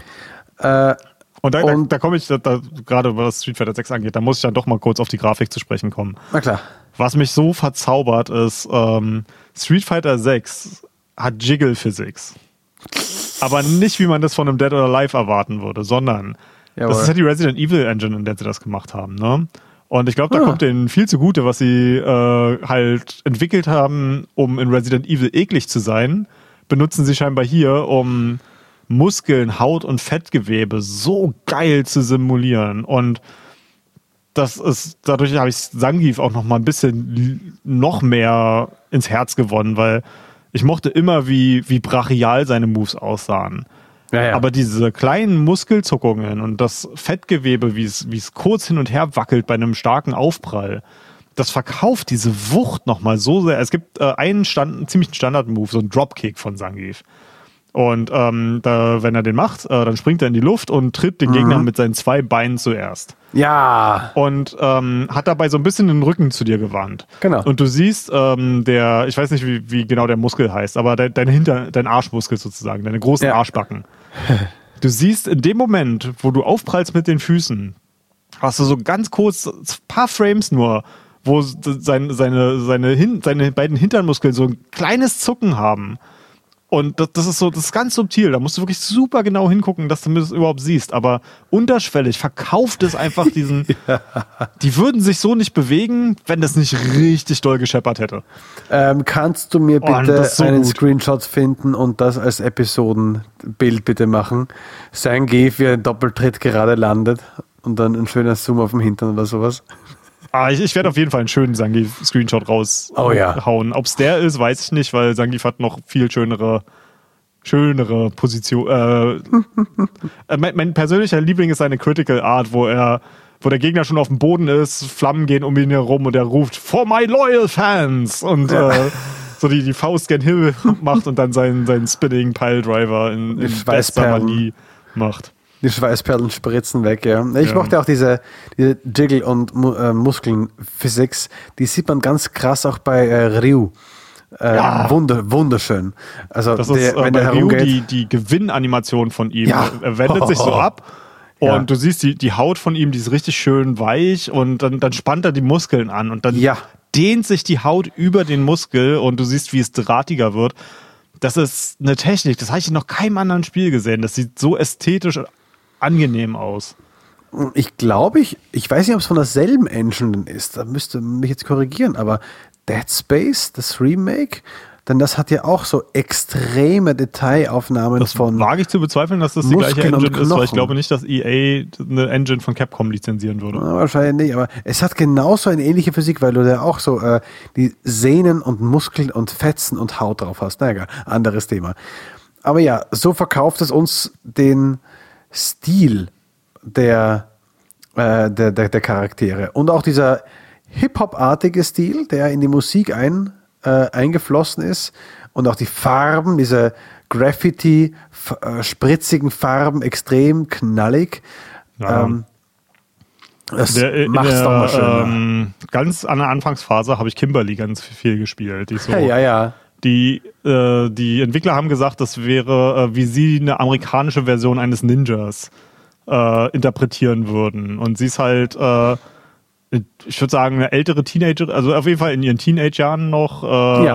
Und da komme ich, gerade was Street Fighter 6 angeht, da muss ich dann doch mal kurz auf die Grafik zu sprechen kommen. Na klar. Was mich so verzaubert ist, Street Fighter 6 hat Jiggle Physics. Aber nicht, wie man das von einem Dead or Alive erwarten würde, sondern das ist ja die Resident Evil Engine, in der sie das gemacht haben. Ne? Und ich glaube, da kommt denen viel zugute, was sie halt entwickelt haben, um in Resident Evil eklig zu sein, benutzen sie scheinbar hier, um Muskeln, Haut und Fettgewebe so geil zu simulieren. Und dadurch habe ich Zangief auch noch mal ein bisschen noch mehr ins Herz gewonnen, weil ich mochte immer, wie brachial seine Moves aussahen. Ja. Aber diese kleinen Muskelzuckungen und das Fettgewebe, wie es kurz hin und her wackelt bei einem starken Aufprall, das verkauft diese Wucht nochmal so sehr. Es gibt einen ziemlichen Standard-Move, so einen Dropkick von Zangief. Und wenn er den macht, dann springt er in die Luft und tritt den Gegner mit seinen 2 Beinen zuerst. Ja. Und hat dabei so ein bisschen den Rücken zu dir gewandt. Genau. Und du siehst, ich weiß nicht, wie genau der Muskel heißt, aber dein Arschmuskel sozusagen, deine großen Arschbacken. Du siehst in dem Moment, wo du aufprallst mit den Füßen, hast du so ganz kurz, ein paar Frames nur, wo seine beiden Hinternmuskeln so ein kleines Zucken haben. Und das ist ganz subtil. Da musst du wirklich super genau hingucken, dass du das überhaupt siehst. Aber unterschwellig verkauft es einfach diesen. Die würden sich so nicht bewegen, wenn das nicht richtig doll gescheppert hätte. Kannst du mir bitte so einen gut. Screenshot finden und das als Episodenbild bitte machen? Zangief, wie ein Doppeltritt gerade landet und dann ein schöner Zoom auf dem Hintern oder sowas. Ich werde auf jeden Fall einen schönen Zangief-Screenshot raushauen. Ob es der ist, weiß ich nicht, weil Zangief hat noch viel schönere Position. Mein persönlicher Liebling ist seine Critical Art, wo der Gegner schon auf dem Boden ist, Flammen gehen um ihn herum und er ruft "For my loyal fans" und so die Faust gen Himmel macht und dann seinen Spinning Piledriver in bester Manie macht. Die Schweißperlen spritzen weg, ja. Ich mochte auch diese Jiggle- und Muskeln-Physics. Die sieht man ganz krass auch bei Ryu. Wunderschön. Also das ist wenn bei der Ryu herumgeht, die Gewinnanimation von ihm. Ja. Er wendet sich so ab Ja. und du siehst die Haut von ihm, die ist richtig schön weich und dann spannt er die Muskeln an und dann dehnt sich die Haut über den Muskel und du siehst, wie es drahtiger wird. Das ist eine Technik, das habe ich in noch keinem anderen Spiel gesehen. Das sieht so ästhetisch angenehm aus. ich glaube, ich weiß nicht, ob es von derselben Engine ist, da müsste mich jetzt korrigieren, aber Dead Space, das Remake, denn das hat ja auch so extreme Detailaufnahmen Das von wage ich zu bezweifeln, dass das die Muskeln gleiche und Engine ist, weil ich Knochen. glaube nicht, dass EA eine Engine von Capcom lizenzieren würde. Wahrscheinlich nicht, aber es hat genauso eine ähnliche Physik, weil du da auch so die Sehnen und Muskeln und Fetzen und Haut drauf hast. Na egal, anderes Thema. Aber ja, so verkauft es uns den Stil der Charaktere. Und auch dieser Hip-Hop-artige Stil, der in die Musik eingeflossen ist. Und auch die Farben, diese Graffiti, spritzigen Farben, extrem knallig. Ja. Das macht es doch mal schöner. Ganz an der Anfangsphase habe ich Kimberly ganz viel gespielt. Ja. Die Entwickler haben gesagt, das wäre, wie sie eine amerikanische Version eines Ninjas interpretieren würden. Und sie ist halt, ich würde sagen, eine ältere Teenager, also auf jeden Fall in ihren Teenage-Jahren noch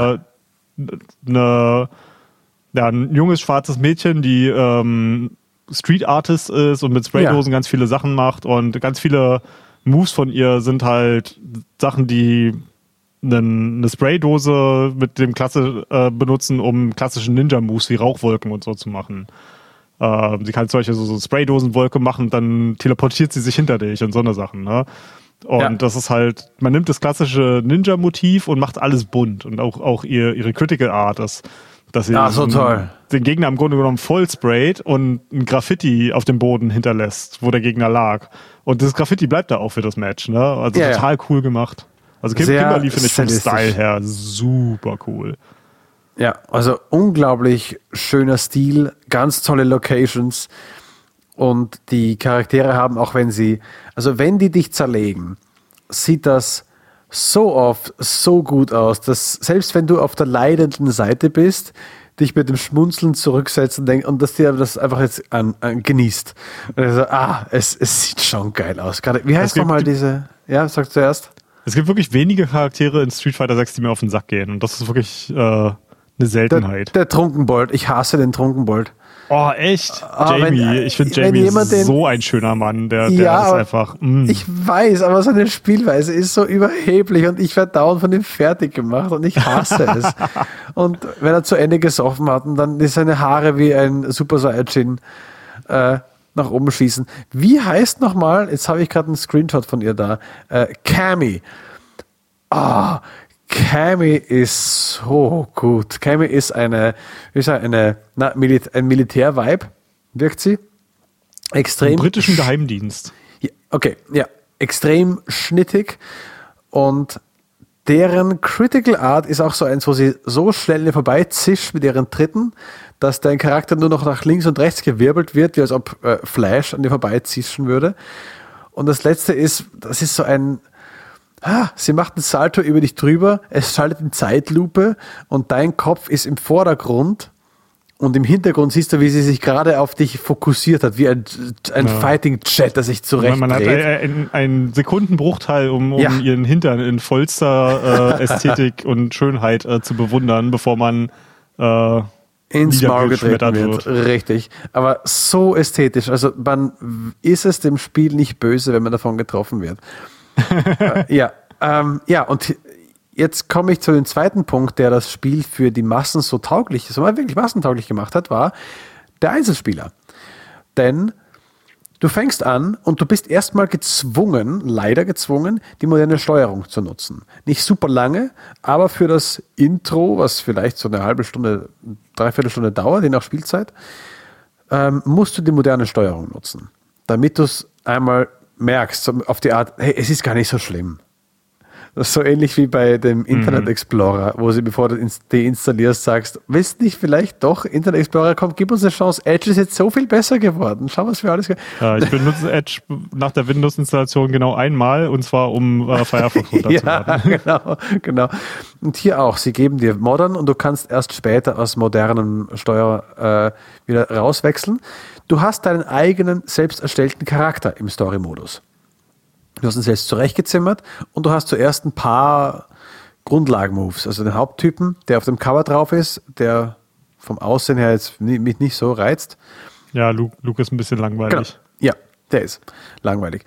ein junges schwarzes Mädchen, die Street Artist ist und mit Spraydosen ganz viele Sachen macht und ganz viele Moves von ihr sind halt Sachen, die eine Spraydose mit dem Klasse benutzen, um klassischen Ninja-Moves wie Rauchwolken und so zu machen. Sie kann solche so Spraydosenwolke machen, dann teleportiert sie sich hinter dich und so eine Sachen, ne? Und das ist halt, man nimmt das klassische Ninja-Motiv und macht alles bunt und auch ihre Critical Art, dass sie den Gegner im Grunde genommen voll sprayt und ein Graffiti auf dem Boden hinterlässt, wo der Gegner lag. Und das Graffiti bleibt da auch für das Match, ne? Also total cool gemacht. Also Kimberly finde ich vom Style her super cool. Ja, also unglaublich schöner Stil, ganz tolle Locations und die Charaktere haben, auch wenn die dich zerlegen, sieht das so oft so gut aus, dass selbst wenn du auf der leidenden Seite bist, dich mit dem Schmunzeln zurücksetzt und dass dir das einfach jetzt genießt. Und also, es sieht schon geil aus. Gerade, wie heißt nochmal diese, sag zuerst. Es gibt wirklich wenige Charaktere in Street Fighter 6, die mir auf den Sack gehen und das ist wirklich eine Seltenheit. Der Trunkenbold. Ich hasse den Trunkenbold. Oh, echt? Jamie. Ich finde Jamie ist so ein schöner Mann. Der ist einfach... Ich weiß, aber seine Spielweise ist so überheblich und ich werde dauernd von ihm fertig gemacht und ich hasse es. Und wenn er zu Ende gesoffen hat, und dann ist seine Haare wie ein Super Saiyajin nach oben schießen. Wie heißt nochmal, jetzt habe ich gerade einen Screenshot von ihr da, Cammy. Cammy ist so gut. Cammy ist ein Militär-Vibe, wirkt sie. Extrem. Im britischen Geheimdienst. Extrem schnittig und deren Critical Art ist auch so eins, wo sie so schnell vorbeizischt mit ihren Tritten, dass dein Charakter nur noch nach links und rechts gewirbelt wird, wie als ob Flash an dir vorbeizischen würde. Und das letzte ist, das ist so ein sie macht einen Salto über dich drüber, es schaltet in Zeitlupe und dein Kopf ist im Vordergrund und im Hintergrund siehst du, wie sie sich gerade auf dich fokussiert hat, wie ein Fighting-Jet, das sich zurechtdreht. Man hat einen Sekundenbruchteil, um ihren Hintern in vollster Ästhetik und Schönheit zu bewundern, bevor man ins Maul getreten niedergeschmettert wird. Richtig. Aber so ästhetisch. Also man ist es dem Spiel nicht böse, wenn man davon getroffen wird. Und jetzt komme ich zu dem zweiten Punkt, der das Spiel für die Massen so wirklich massentauglich gemacht hat, war der Einzelspieler. Denn du fängst an und du bist erstmal leider gezwungen, die moderne Steuerung zu nutzen. Nicht super lange, aber für das Intro, was vielleicht so eine halbe Stunde, dreiviertel Stunde dauert, je nach Spielzeit, musst du die moderne Steuerung nutzen. Damit du es einmal merkst, so auf die Art, hey, es ist gar nicht so schlimm. Das ist so ähnlich wie bei dem Internet Explorer, wo sie, bevor du deinstallierst, sagst, willst nicht vielleicht doch, Internet Explorer, komm, gib uns eine Chance. Edge ist jetzt so viel besser geworden. Schau, was wir alles... Ja, ich benutze Edge nach der Windows-Installation genau einmal, und zwar um Firefox runterzuladen. Ja, genau. Und hier auch, sie geben dir Modern und du kannst erst später aus modernem Steuer wieder rauswechseln. Du hast deinen eigenen, selbst erstellten Charakter im Story-Modus. Du hast ihn selbst zurechtgezimmert und du hast zuerst ein paar Grundlagen-Moves. Also den Haupttypen, der auf dem Cover drauf ist, der vom Aussehen her jetzt mich nicht so reizt. Ja, Luke ist ein bisschen langweilig. Genau. Ja, der ist langweilig.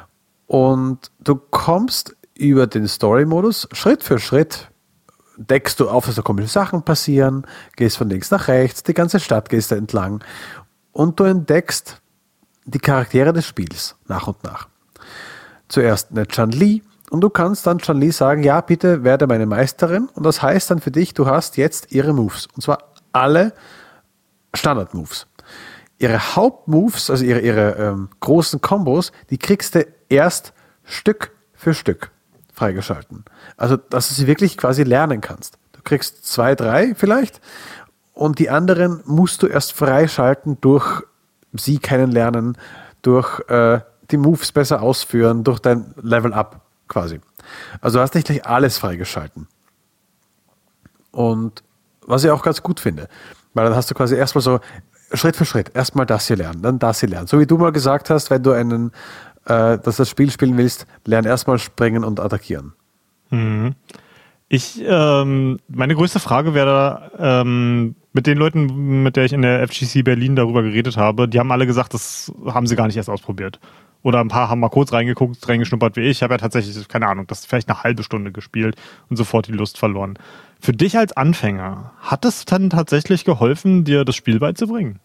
Und du kommst über den Story-Modus Schritt für Schritt, deckst du auf, dass da komische Sachen passieren, gehst von links nach rechts, die ganze Stadt gehst da entlang und du entdeckst die Charaktere des Spiels nach und nach. Zuerst eine Chun-Li und du kannst dann Chun-Li sagen, ja, bitte werde meine Meisterin, und das heißt dann für dich, du hast jetzt ihre Moves, und zwar alle Standard-Moves. Ihre Hauptmoves, also ihre großen Kombos, die kriegst du erst Stück für Stück freigeschalten. Also, dass du sie wirklich quasi lernen kannst. Du kriegst 2, 3 vielleicht, und die anderen musst du erst freischalten durch sie kennenlernen, durch die Moves besser ausführen, durch dein Level-Up quasi. Also du hast nicht gleich alles freigeschalten. Und was ich auch ganz gut finde, weil dann hast du quasi erstmal so Schritt für Schritt, erstmal das hier lernen, dann das hier lernen. So wie du mal gesagt hast, wenn du das Spiel spielen willst, lern erstmal springen und attackieren. Mhm. Meine größte Frage wäre mit den Leuten, mit der ich in der FGC Berlin darüber geredet habe, die haben alle gesagt, das haben sie gar nicht erst ausprobiert. Oder ein paar haben mal kurz reingeguckt, reingeschnuppert wie ich. Ich habe ja tatsächlich, keine Ahnung, das vielleicht eine halbe Stunde gespielt und sofort die Lust verloren. Für dich als Anfänger, hat es dann tatsächlich geholfen, dir das Spiel beizubringen?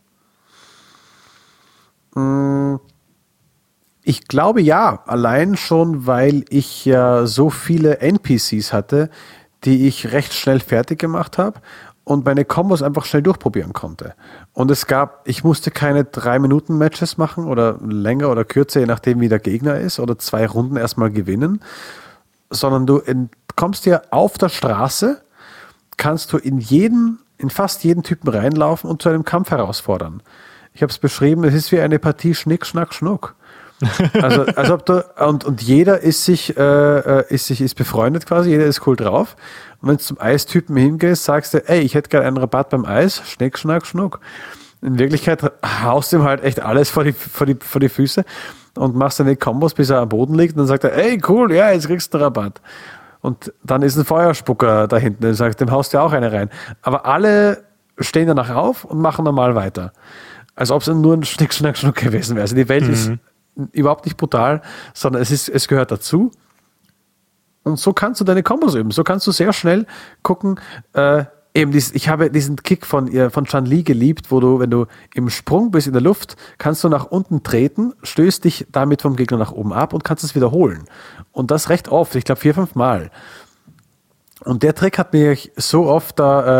Ich glaube ja, allein schon, weil ich ja so viele NPCs hatte, die ich recht schnell fertig gemacht habe und meine Kombos einfach schnell durchprobieren konnte. Und ich musste keine 3-Minuten-Matches machen oder länger oder kürzer, je nachdem wie der Gegner ist, oder 2 Runden erstmal gewinnen, sondern du kommst dir auf der Straße, kannst du in fast jeden Typen reinlaufen und zu einem Kampf herausfordern. Ich habe es beschrieben, es ist wie eine Partie Schnick, Schnack, Schnuck. Also als ob du, und jeder ist befreundet quasi, jeder ist cool drauf. Und wenn du zum Eistypen hingehst, sagst du, ey, ich hätte gerne einen Rabatt beim Eis, Schnick, Schnack, Schnuck. In Wirklichkeit haust du ihm halt echt alles vor die Füße und machst deine Kombos, bis er am Boden liegt, und dann sagt er, ey, cool, ja, jetzt kriegst du einen Rabatt. Und dann ist ein Feuerspucker da hinten, der sagt, dem haust du auch eine rein. Aber alle stehen danach auf und machen normal weiter. Als ob es nur ein Schnick, Schnack, Schnuck gewesen wäre. Also die Welt ist überhaupt nicht brutal, sondern es gehört dazu. Und so kannst du deine Kombos üben. So kannst du sehr schnell gucken. Ich habe diesen Kick von Chun-Li geliebt, wo du, wenn du im Sprung bist in der Luft, kannst du nach unten treten, stößt dich damit vom Gegner nach oben ab und kannst es wiederholen. Und das recht oft, ich glaube 4, 5 Mal. Und der Trick hat mir so oft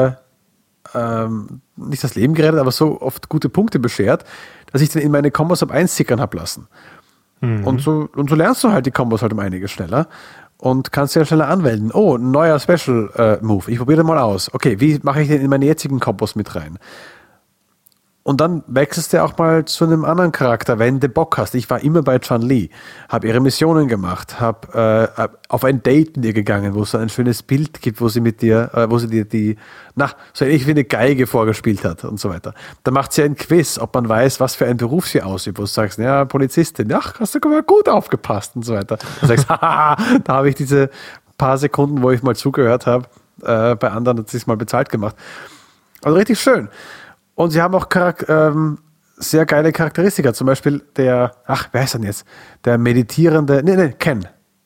nicht das Leben gerettet, aber so oft gute Punkte beschert, dass ich dann in meine Kombos ab 1 sickern habe lassen. Und so lernst du halt die Kombos halt um einiges schneller und kannst ja schneller anwenden. Oh, ein neuer Special Move. Ich probiere den mal aus. Okay, wie mache ich den in meine jetzigen Kombos mit rein? Und dann wechselst du auch mal zu einem anderen Charakter, wenn du Bock hast. Ich war immer bei Chun-Li, habe ihre Missionen gemacht, habe auf ein Date mit ihr gegangen, wo es so ein schönes Bild gibt, wo sie dir so ähnlich wie eine Geige vorgespielt hat und so weiter. Da macht sie ein Quiz, ob man weiß, was für einen Beruf sie ausübt, wo du sagst, ja, Polizistin, ach, hast du mal gut aufgepasst und so weiter. Du sagst, haha, da habe ich diese paar Sekunden, wo ich mal zugehört habe, bei anderen hat sie es mal bezahlt gemacht. Also richtig schön. Und sie haben auch sehr geile Charakteristika. Zum Beispiel wer ist denn jetzt? Der meditierende, Ken.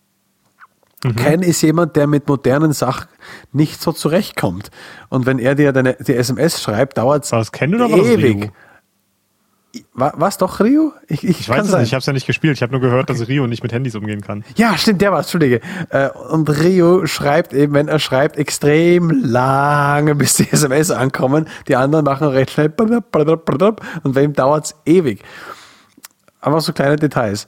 Ken ist jemand, der mit modernen Sachen nicht so zurechtkommt. Und wenn er dir die SMS schreibt, dauert es ewig. War das Ken oder war das Ryu? Was doch Ryu? Ich weiß es nicht, ich habe es ja nicht gespielt. Ich habe nur gehört, dass Ryu nicht mit Handys umgehen kann. Ja, stimmt, der war's, Entschuldige. Und Ryu schreibt eben, wenn er schreibt, extrem lange, bis die SMS ankommen. Die anderen machen recht schnell und bei ihm dauert's ewig. Aber so kleine Details.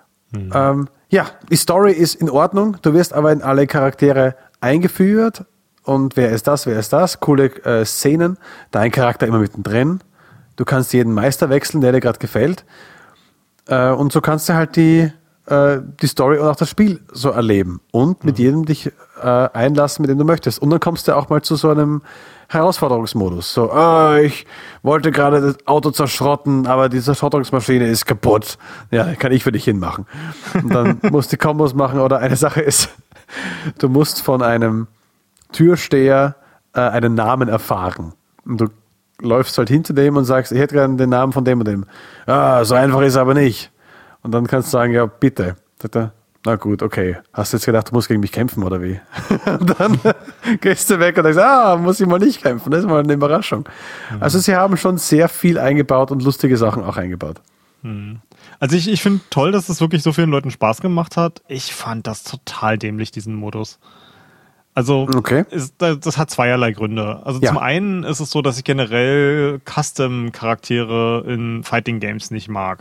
Die Story ist in Ordnung. Du wirst aber in alle Charaktere eingeführt. Und wer ist das? Coole Szenen. Dein Charakter immer mittendrin. Du kannst jeden Meister wechseln, der dir gerade gefällt. Und so kannst du halt die Story und auch das Spiel so erleben. Und mit jedem dich einlassen, mit dem du möchtest. Und dann kommst du auch mal zu so einem Herausforderungsmodus. So, ich wollte gerade das Auto zerschrotten, aber die Zerschrottungsmaschine ist kaputt. Ja, kann ich für dich hinmachen. Und dann musst du die Kombos machen. Oder eine Sache ist, du musst von einem Türsteher einen Namen erfahren. Und du läufst halt hinter dem und sagst, ich hätte gerne den Namen von dem und dem. So einfach ist es aber nicht. Und dann kannst du sagen, ja, bitte. Sagt er, na gut, okay. Hast du jetzt gedacht, du musst gegen mich kämpfen oder wie? Und dann gehst du weg und sagst, muss ich mal nicht kämpfen. Das ist mal eine Überraschung. Also sie haben schon sehr viel eingebaut und lustige Sachen auch eingebaut. Also ich finde toll, dass es wirklich so vielen Leuten Spaß gemacht hat. Ich fand das total dämlich, diesen Modus. Also das hat zweierlei Gründe. Also zum einen ist es so, dass ich generell Custom-Charaktere in Fighting Games nicht mag.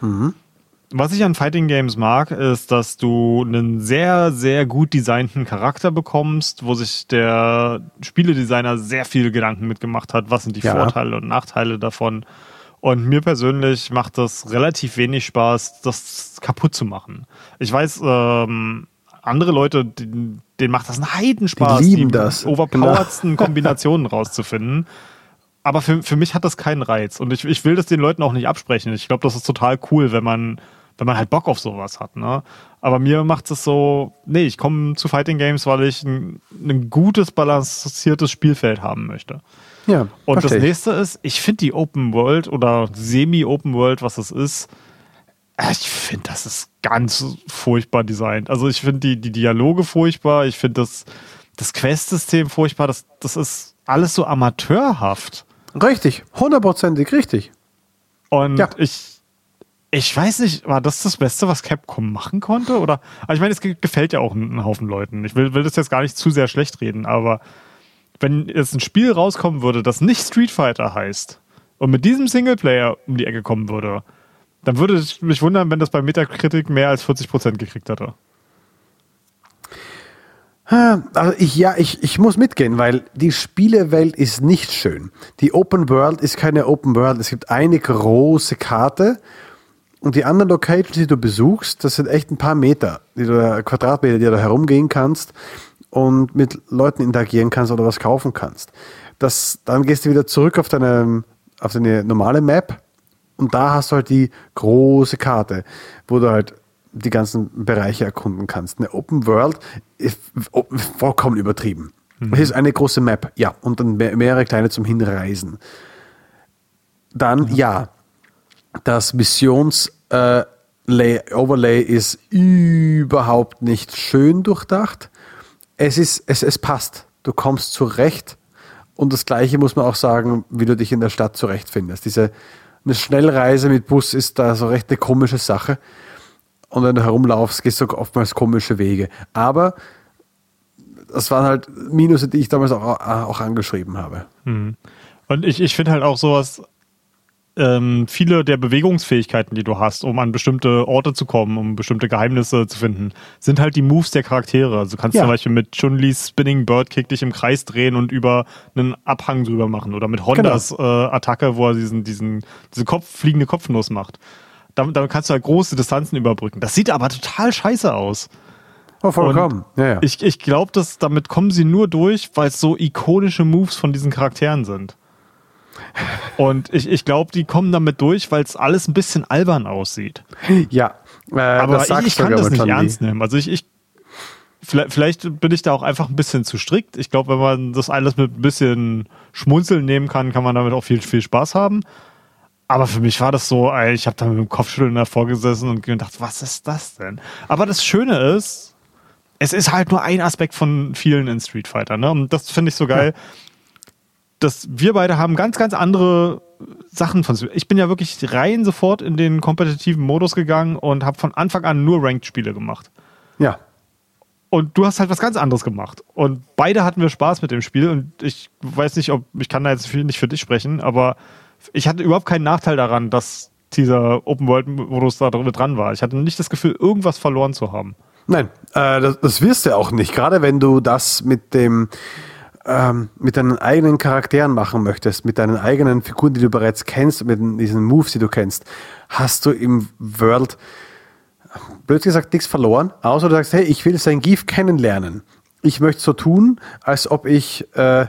Was ich an Fighting Games mag, ist, dass du einen sehr, sehr gut designten Charakter bekommst, wo sich der Spieledesigner sehr viel Gedanken mitgemacht hat, was sind die Vorteile und Nachteile davon. Und mir persönlich macht das relativ wenig Spaß, das kaputt zu machen. Ich weiß, andere Leute, denen macht das einen Heidenspaß, die lieben das. Overpoweredsten Kombinationen rauszufinden. Aber für mich hat das keinen Reiz. Und ich will das den Leuten auch nicht absprechen. Ich glaube, das ist total cool, wenn man halt Bock auf sowas hat. Ne? Aber mir macht es so, ich komme zu Fighting Games, weil ich ein gutes, balanciertes Spielfeld haben möchte. Ja, und das nächste ist, ich finde die Open World oder Semi-Open World, was es ist, ich finde, das ist ganz furchtbar designt. Also ich finde die Dialoge furchtbar, ich finde das Quest-System furchtbar, das ist alles so amateurhaft. Richtig, 100%ig richtig. Und ich weiß nicht, war das Beste, was Capcom machen konnte? Oder? Aber ich meine, es gefällt ja auch einen Haufen Leuten. Ich will das jetzt gar nicht zu sehr schlecht reden, aber wenn jetzt ein Spiel rauskommen würde, das nicht Street Fighter heißt und mit diesem Singleplayer um die Ecke kommen würde, dann würde ich mich wundern, wenn das bei Metacritic mehr als 40% gekriegt hätte. Also ich muss mitgehen, weil die Spielewelt ist nicht schön. Die Open World ist keine Open World. Es gibt eine große Karte und die anderen Locations, die du besuchst, das sind echt ein paar Meter, Quadratmeter, die du herumgehen kannst und mit Leuten interagieren kannst oder was kaufen kannst. Dann gehst du wieder zurück auf deine normale Map und da hast du halt die große Karte, wo du halt die ganzen Bereiche erkunden kannst. Eine Open World ist vollkommen übertrieben. Es ist eine große Map, und dann mehrere kleine zum Hinreisen. Dann, das Missions-Overlay ist überhaupt nicht schön durchdacht. Es passt. Du kommst zurecht. Und das Gleiche muss man auch sagen, wie du dich in der Stadt zurechtfindest. Eine Schnellreise mit Bus ist da so recht eine komische Sache. Und wenn du herumlaufst, gehst du oftmals komische Wege. Aber das waren halt Minus, die ich damals auch angeschrieben habe. Und ich finde halt auch sowas, viele der Bewegungsfähigkeiten, die du hast, um an bestimmte Orte zu kommen, um bestimmte Geheimnisse zu finden, sind halt die Moves der Charaktere. Also du kannst zum Beispiel mit Chun-Li's Spinning Bird Kick dich im Kreis drehen und über einen Abhang drüber machen. Oder mit Hondas Attacke, wo er diese fliegende Kopfnuss macht. Damit kannst du halt große Distanzen überbrücken. Das sieht aber total scheiße aus. Oh, vollkommen. Ja. Ich glaube, damit kommen sie nur durch, weil es so ikonische Moves von diesen Charakteren sind. Und ich glaube, die kommen damit durch, weil es alles ein bisschen albern aussieht. Ja. Aber ich kann das nicht ernst nehmen. Also vielleicht bin ich da auch einfach ein bisschen zu strikt. Ich glaube, wenn man das alles mit ein bisschen Schmunzeln nehmen kann, kann man damit auch viel, viel Spaß haben. Aber für mich war das so, ich habe da mit dem Kopfschütteln davor gesessen und gedacht, was ist das denn? Aber das Schöne ist, es ist halt nur ein Aspekt von vielen in Street Fighter, ne? Und das finde ich so geil, dass wir beide haben ganz, ganz andere Sachen von. Ich bin ja wirklich rein sofort in den kompetitiven Modus gegangen und habe von Anfang an nur Ranked-Spiele gemacht. Ja. Und du hast halt was ganz anderes gemacht. Und beide hatten wir Spaß mit dem Spiel. Und ich weiß nicht, ich kann da jetzt nicht für dich sprechen, aber ich hatte überhaupt keinen Nachteil daran, dass dieser Open-World-Modus da dran war. Ich hatte nicht das Gefühl, irgendwas verloren zu haben. Nein, das wirst du auch nicht. Gerade wenn du das mit deinen eigenen Charakteren machen möchtest, mit deinen eigenen Figuren, die du bereits kennst, mit diesen Moves, die du kennst, hast du im World, blöd gesagt, nichts verloren, außer du sagst, hey, ich will Zangief kennenlernen. Ich möchte so tun, als ob ich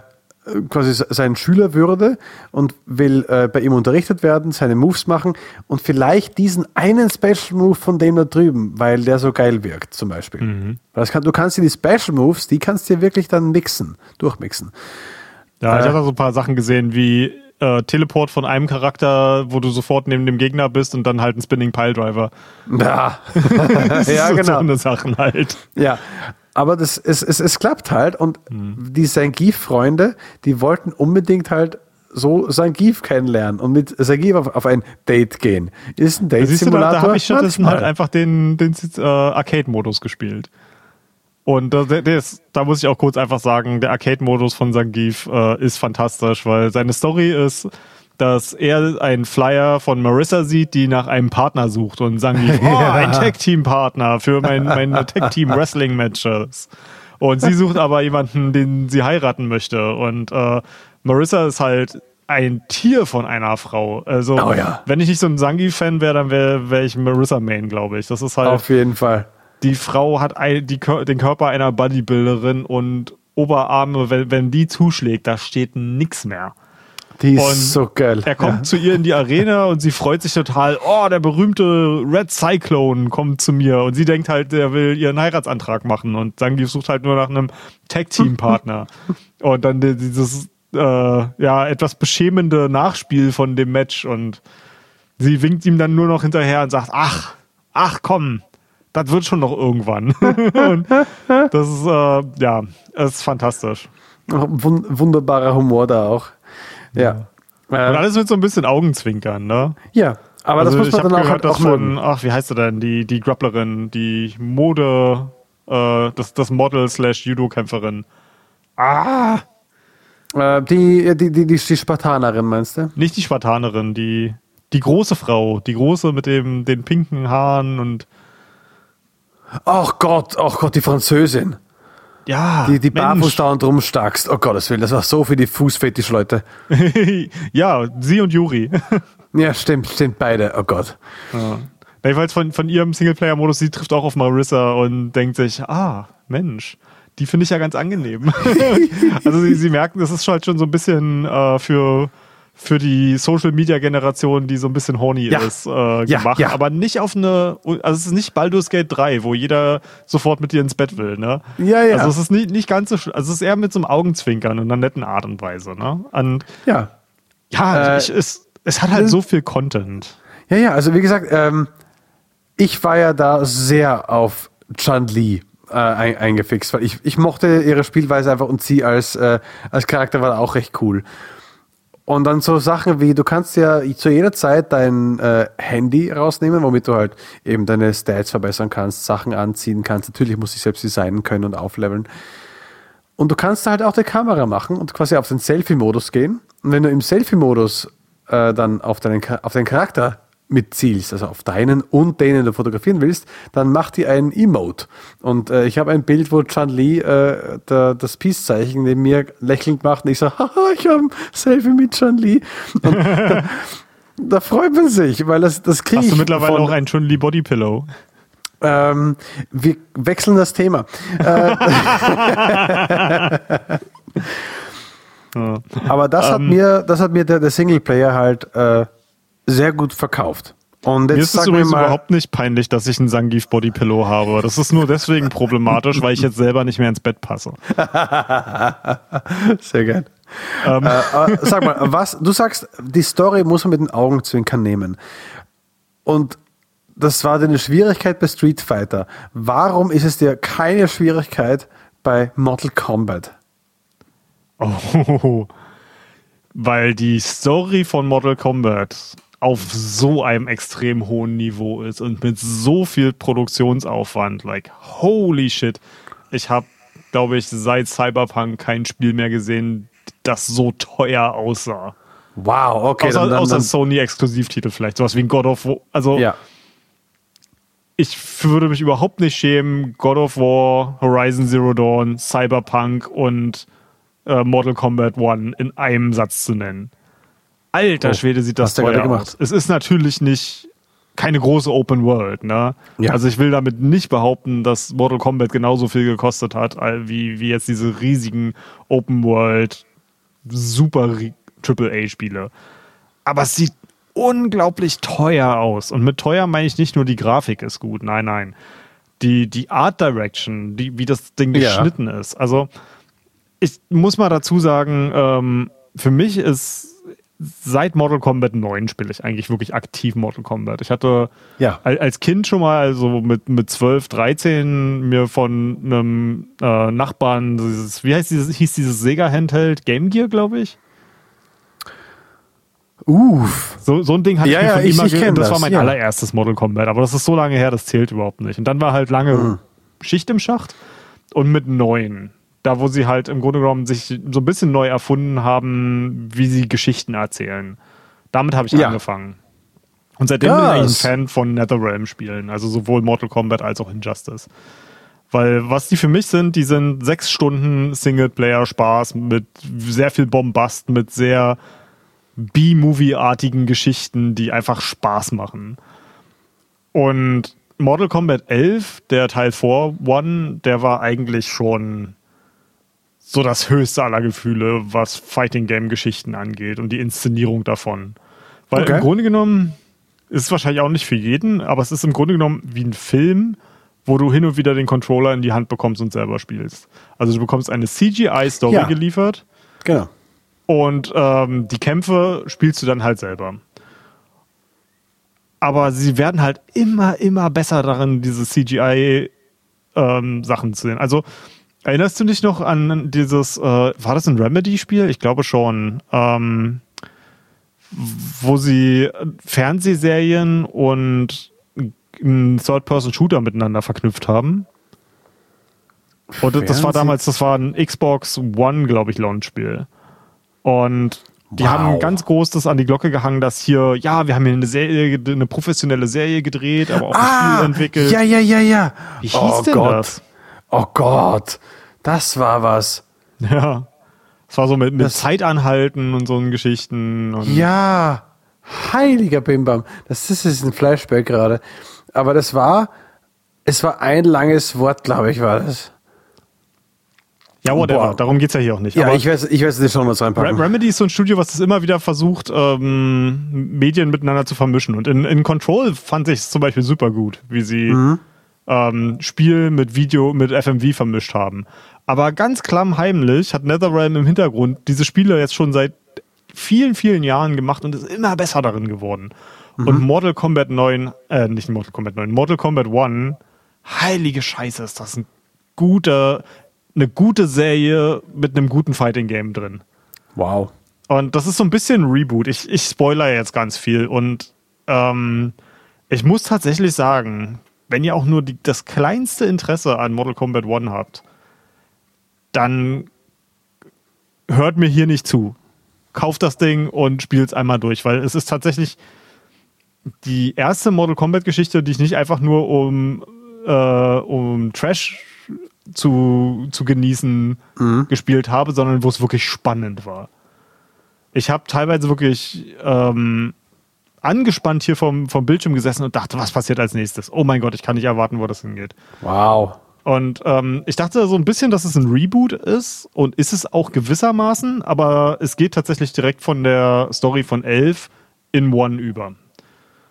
quasi sein Schüler würde und will bei ihm unterrichtet werden, seine Moves machen und vielleicht diesen einen Special Move von dem da drüben, weil der so geil wirkt, zum Beispiel. Mhm. Du kannst dir die Special Moves, die kannst du dir wirklich dann durchmixen. Ja, ich habe da so ein paar Sachen gesehen, wie Teleport von einem Charakter, wo du sofort neben dem Gegner bist und dann halt ein Spinning Piledriver. Ja, ja, genau. So eine Sachen halt. Ja, aber es klappt halt und die Zangief-Freunde, die wollten unbedingt halt so Zangief kennenlernen und mit Zangief auf ein Date gehen. Ist ein Date-Simulator. Da habe ich stattdessen halt einfach den Arcade-Modus gespielt. Und da muss ich auch kurz einfach sagen, der Arcade-Modus von Zangief ist fantastisch, weil seine Story ist, dass er einen Flyer von Marissa sieht, die nach einem Partner sucht und Zangief, ein Tag-Team-Partner für meine Tag-Team-Wrestling-Matches. Und sie sucht aber jemanden, den sie heiraten möchte. Und Marissa ist halt ein Tier von einer Frau. Also, wenn ich nicht so ein Zangief-Fan wäre, dann wäre ich Marissa-Main, glaube ich. Das ist halt. Auf jeden Fall. Die Frau hat den Körper einer Bodybuilderin und Oberarme, wenn die zuschlägt, da steht nix mehr. Die ist so geil. Er kommt zu ihr in die Arena und sie freut sich total. Oh, der berühmte Red Cyclone kommt zu mir. Und sie denkt halt, der will ihren Heiratsantrag machen. Und Zangief sucht halt nur nach einem Tag-Team-Partner. Und dann dieses etwas beschämende Nachspiel von dem Match. Und sie winkt ihm dann nur noch hinterher und sagt, ach komm, das wird schon noch irgendwann. Und das ist, es ist fantastisch. Wunderbarer Humor da auch. Ja. Und alles mit so ein bisschen Augenzwinkern, ne? Ja, aber das muss man dann auch halt auch von, wie heißt sie denn, die Grapplerin, die Mode, das Model / Judo-Kämpferin. Die Spartanerin, meinst du? Nicht die Spartanerin, die große Frau, die große mit den pinken Haaren und Ach Gott, die Französin. Ja, die barfuß da und rumstarkst. Oh Gottes Willen, das war so für die Fußfetisch-Leute. Ja, sie und Yuri. Ja, stimmt, beide. Oh Gott. Ja. Jedenfalls von ihrem Singleplayer-Modus, sie trifft auch auf Marissa und denkt sich, Mensch, die finde ich ja ganz angenehm. Also sie merken, das ist halt schon so ein bisschen für die Social-Media-Generation, die so ein bisschen horny ist, gemacht. Ja. Aber nicht auf also es ist nicht Baldur's Gate 3, wo jeder sofort mit dir ins Bett will, ne? Ja. Also es ist nicht ganz so, also es ist eher mit so einem Augenzwinkern und einer netten Art und Weise, ne? Und es hat halt so viel Content. Ja, also wie gesagt, ich war ja da sehr auf Chun-Li eingefixt, weil ich mochte ihre Spielweise einfach und sie als Charakter war auch recht cool. Und dann so Sachen wie, du kannst ja zu jeder Zeit dein Handy rausnehmen, womit du halt eben deine Stats verbessern kannst, Sachen anziehen kannst. Natürlich musst du dich selbst designen können und aufleveln. Und du kannst halt auch die Kamera machen und quasi auf den Selfie-Modus gehen. Und wenn du im Selfie-Modus dann auf deinen Charakter mitzielst, also auf deinen und denen du fotografieren willst, dann macht die einen Emote. Und ich habe ein Bild, wo Chun-Li das Peace-Zeichen neben mir lächelnd macht und ich so, haha, ich habe ein Selfie mit Chun-Li. Und da freut man sich, weil das kriege ich. Hast du mittlerweile auch einen Chun-Li Bodypillow? Wir wechseln das Thema. Aber das hat mir der Singleplayer halt sehr gut verkauft. Und Mir jetzt ist es übrigens überhaupt nicht peinlich, dass ich einen Zangief Body Pillow habe. Das ist nur deswegen problematisch, weil ich jetzt selber nicht mehr ins Bett passe. Sehr geil. Sag mal, du sagst, die Story muss man mit den Augenzwinkern nehmen. Und das war deine Schwierigkeit bei Street Fighter. Warum ist es dir keine Schwierigkeit bei Mortal Kombat? Oh, weil die Story von Mortal Kombat auf so einem extrem hohen Niveau ist und mit so viel Produktionsaufwand. Like, holy shit. Ich habe, glaube ich, seit Cyberpunk kein Spiel mehr gesehen, das so teuer aussah. Wow, okay. Außer Sony-Exklusivtitel vielleicht. Sowas wie ein God of War. Also, ja. Ich würde mich überhaupt nicht schämen, God of War, Horizon Zero Dawn, Cyberpunk und Mortal Kombat 1 in einem Satz zu nennen. Alter Schwede, sieht das teuer aus. Es ist natürlich keine große Open World, ne? Ja. Also ich will damit nicht behaupten, dass Mortal Kombat genauso viel gekostet hat, wie jetzt diese riesigen Open World super AAA-Spiele. Aber es sieht unglaublich teuer aus. Und mit teuer meine ich nicht nur die Grafik ist gut, nein. Die Art Direction, wie das Ding geschnitten ist. Also ich muss mal dazu sagen, für mich ist seit Mortal Kombat 9 spiele ich eigentlich wirklich aktiv Mortal Kombat. Ich hatte als Kind schon mal, also mit 12, 13, mir von einem Nachbarn, hieß dieses Sega-Handheld Game Gear, glaube ich. So ein Ding hatte ich mir von immer das war mein allererstes Mortal Kombat, aber das ist so lange her, das zählt überhaupt nicht. Und dann war halt lange Schicht im Schacht und mit 9. Da, wo sie halt im Grunde genommen sich so ein bisschen neu erfunden haben, wie sie Geschichten erzählen. Damit habe ich angefangen. Und seitdem bin ich eigentlich ein Fan von NetherRealm-Spielen, also sowohl Mortal Kombat als auch Injustice. Weil was die für mich sind, die sind 6 Stunden Singleplayer-Spaß mit sehr viel Bombast, mit sehr B-Movie-artigen Geschichten, die einfach Spaß machen. Und Mortal Kombat 11, der Teil 4, der war eigentlich schon so das höchste aller Gefühle, was Fighting-Game-Geschichten angeht und die Inszenierung davon. Weil im Grunde genommen ist es wahrscheinlich auch nicht für jeden, aber es ist im Grunde genommen wie ein Film, wo du hin und wieder den Controller in die Hand bekommst und selber spielst. Also du bekommst eine CGI-Story geliefert. Genau. Und die Kämpfe spielst du dann halt selber. Aber sie werden halt immer besser darin, diese CGI-Sachen zu sehen. Also erinnerst du dich noch an dieses, war das ein Remedy-Spiel? Ich glaube schon. Wo sie Fernsehserien und einen Third-Person-Shooter miteinander verknüpft haben. Und das war ein Xbox One, glaube ich, Launch-Spiel. Und die haben ganz groß das an die Glocke gehangen, dass hier, wir haben hier eine professionelle Serie gedreht, aber auch ein Spiel entwickelt. Ja. Wie hieß denn das? Oh Gott, das war was. Ja, es war so mit Zeitanhalten und so Geschichten. Und ja, heiliger Bimbam. Das ist ein Flashback gerade. Aber es war ein langes Wort, glaube ich, war das. Ja, whatever. Darum geht es ja hier auch nicht. Ja, aber ich weiß nicht schon was reinpacken. Remedy ist so ein Studio, was das immer wieder versucht, Medien miteinander zu vermischen. Und in Control fand ich es zum Beispiel super gut, wie sie Spiel mit Video, mit FMV vermischt haben. Aber ganz klammheimlich hat NetherRealm im Hintergrund diese Spiele jetzt schon seit vielen, vielen Jahren gemacht und ist immer besser darin geworden. Und Mortal Kombat 1, heilige Scheiße, ist das eine gute Serie mit einem guten Fighting-Game drin. Wow. Und das ist so ein bisschen ein Reboot. Ich spoilere jetzt ganz viel. Und ich muss tatsächlich sagen, wenn ihr auch nur das kleinste Interesse an Mortal Kombat 1 habt, dann hört mir hier nicht zu. Kauft das Ding und spielt es einmal durch, weil es ist tatsächlich die erste Mortal Kombat-Geschichte, die ich nicht einfach nur um Trash zu genießen gespielt habe, sondern wo es wirklich spannend war. Ich habe teilweise wirklich angespannt hier vom Bildschirm gesessen und dachte, was passiert als nächstes? Oh mein Gott, ich kann nicht erwarten, wo das hingeht. Wow. Und ich dachte so ein bisschen, dass es ein Reboot ist und ist es auch gewissermaßen, aber es geht tatsächlich direkt von der Story von 11 in 1 über.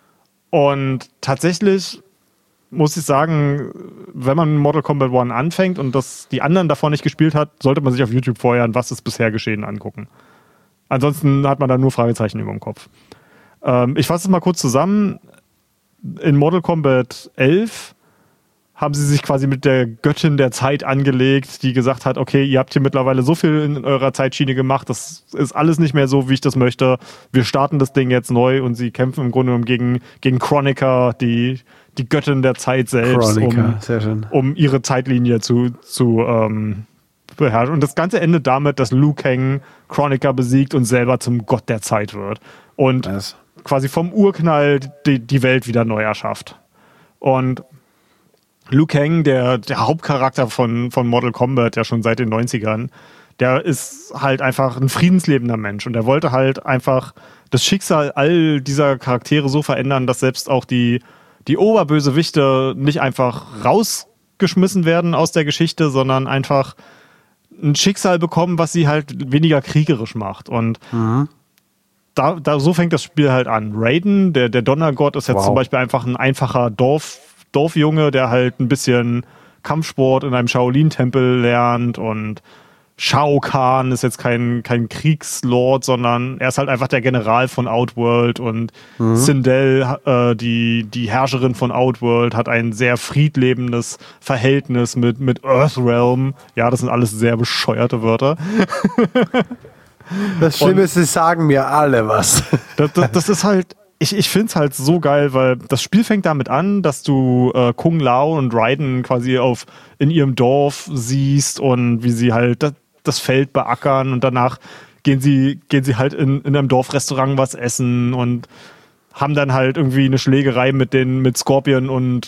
Und tatsächlich muss ich sagen, wenn man Mortal Kombat 1 anfängt und das die anderen davor nicht gespielt hat, sollte man sich auf YouTube vorher an Was ist bisher geschehen angucken. Ansonsten hat man da nur Fragezeichen über dem Kopf. Ich fasse es mal kurz zusammen. In Mortal Kombat 11 haben sie sich quasi mit der Göttin der Zeit angelegt, die gesagt hat, okay, ihr habt hier mittlerweile so viel in eurer Zeitschiene gemacht, das ist alles nicht mehr so, wie ich das möchte. Wir starten das Ding jetzt neu und sie kämpfen im Grunde genommen gegen Kronika, die Göttin der Zeit selbst, um ihre Zeitlinie zu beherrschen. Und das Ganze endet damit, dass Liu Kang Kronika besiegt und selber zum Gott der Zeit wird. Und quasi vom Urknall die Welt wieder neu erschafft. Und Liu Kang, der Hauptcharakter von Mortal Kombat, ja schon seit den 90ern, der ist halt einfach ein friedenslebender Mensch. Und der wollte halt einfach das Schicksal all dieser Charaktere so verändern, dass selbst auch die Oberbösewichte nicht einfach rausgeschmissen werden aus der Geschichte, sondern einfach ein Schicksal bekommen, was sie halt weniger kriegerisch macht. Und so fängt das Spiel halt an. Raiden, der Donnergott, ist jetzt zum Beispiel einfach ein einfacher Dorfjunge, der halt ein bisschen Kampfsport in einem Shaolin-Tempel lernt, und Shao Kahn ist jetzt kein Kriegslord, sondern er ist halt einfach der General von Outworld, und Sindel, die Herrscherin von Outworld, hat ein sehr friedlebendes Verhältnis mit Earthrealm. Ja, das sind alles sehr bescheuerte Wörter. Das Schlimme ist, sie sagen mir alle was. Das ist halt, ich finde es halt so geil, weil das Spiel fängt damit an, dass du Kung Lao und Raiden quasi in ihrem Dorf siehst und wie sie halt das Feld beackern, und danach gehen sie halt in einem Dorfrestaurant was essen und haben dann halt irgendwie eine Schlägerei mit Scorpion und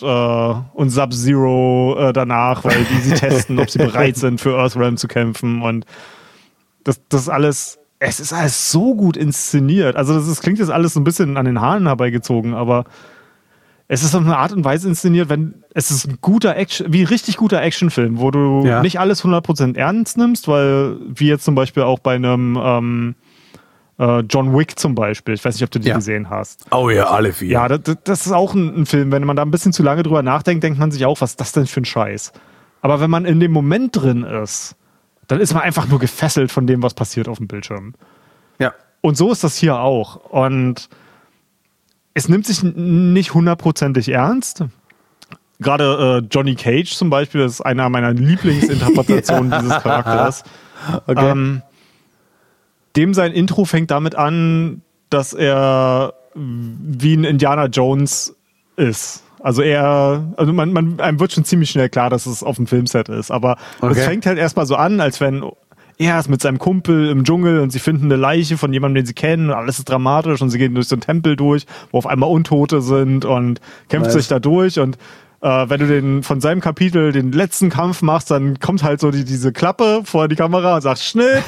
Sub-Zero danach, weil sie testen, ob sie bereit sind, für Earthrealm zu kämpfen, und das ist alles, es ist alles so gut inszeniert. Also das klingt jetzt alles so ein bisschen an den Haaren herbeigezogen, aber es ist auf eine Art und Weise inszeniert, es ist ein guter richtig guter Actionfilm, wo du nicht alles 100% ernst nimmst, weil, wie jetzt zum Beispiel auch bei einem John Wick zum Beispiel, ich weiß nicht, ob du die gesehen hast. Oh ja, alle vier. Ja, das ist auch ein Film, wenn man da ein bisschen zu lange drüber nachdenkt, denkt man sich auch, was ist das denn für ein Scheiß? Aber wenn man in dem Moment drin ist, dann ist man einfach nur gefesselt von dem, was passiert auf dem Bildschirm. Ja. Und so ist das hier auch. Und es nimmt sich nicht 100%ig ernst. Gerade Johnny Cage zum Beispiel, das ist einer meiner Lieblingsinterpretationen dieses Charakters. Okay. Dem sein Intro fängt damit an, dass er wie ein Indiana Jones ist. Also einem wird schon ziemlich schnell klar, dass es auf dem Filmset ist. Aber es fängt halt erstmal so an, als wenn er ist mit seinem Kumpel im Dschungel und sie finden eine Leiche von jemandem, den sie kennen, und alles ist dramatisch, und sie gehen durch so einen Tempel durch, wo auf einmal Untote sind, und kämpft sich da durch, und wenn du von seinem Kapitel den letzten Kampf machst, dann kommt halt so diese Klappe vor die Kamera und sagt Schnitt.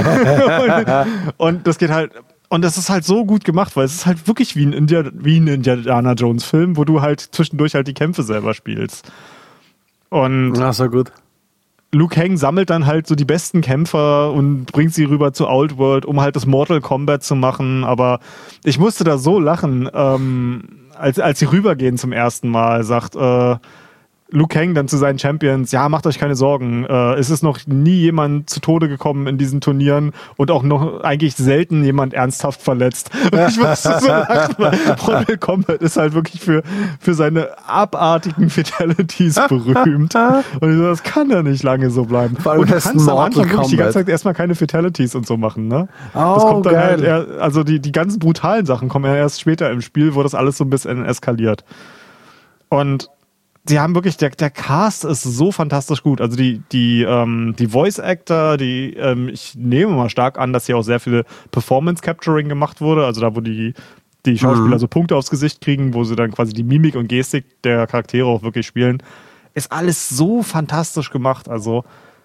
und das geht halt. Und das ist halt so gut gemacht, weil es ist halt wirklich wie ein Indiana Jones Film, wo du halt zwischendurch halt die Kämpfe selber spielst. Und so gut. Liu Kang sammelt dann halt so die besten Kämpfer und bringt sie rüber zu Outworld, um halt das Mortal Kombat zu machen. Aber ich musste da so lachen, als sie rübergehen zum ersten Mal, sagt Liu Kang dann zu seinen Champions, ja, macht euch keine Sorgen, es ist noch nie jemand zu Tode gekommen in diesen Turnieren und auch noch eigentlich selten jemand ernsthaft verletzt. Und ich musste so lachen, weil Mortal Kombat ist halt wirklich für seine abartigen Fatalities berühmt. Und ich so, das kann ja nicht lange so bleiben. Und du kannst am Anfang wirklich die ganze Zeit erstmal keine Fatalities und so machen, ne? Das kommt dann halt also die ganzen brutalen Sachen kommen ja erst später im Spiel, wo das alles so ein bisschen eskaliert. Und sie haben wirklich, der Cast ist so fantastisch gut. Also die Voice-Actor, ich nehme mal stark an, dass hier auch sehr viel Performance-Capturing gemacht wurde. Also da, wo die Schauspieler so Punkte aufs Gesicht kriegen, wo sie dann quasi die Mimik und Gestik der Charaktere auch wirklich spielen. Ist alles so fantastisch gemacht. Also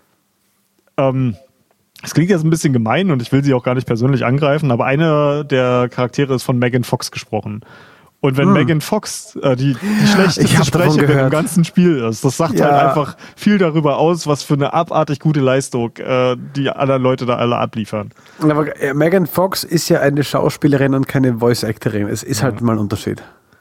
es klingt jetzt ein bisschen gemein und ich will sie auch gar nicht persönlich angreifen, aber eine der Charaktere ist von Megan Fox gesprochen. Und wenn Megan Fox die schlechteste Sprecherin im ganzen Spiel ist, das sagt halt einfach viel darüber aus, was für eine abartig gute Leistung die anderen Leute da alle abliefern. Aber Megan Fox ist ja eine Schauspielerin und keine Voice-Actorin. Es ist halt mal ein Unterschied.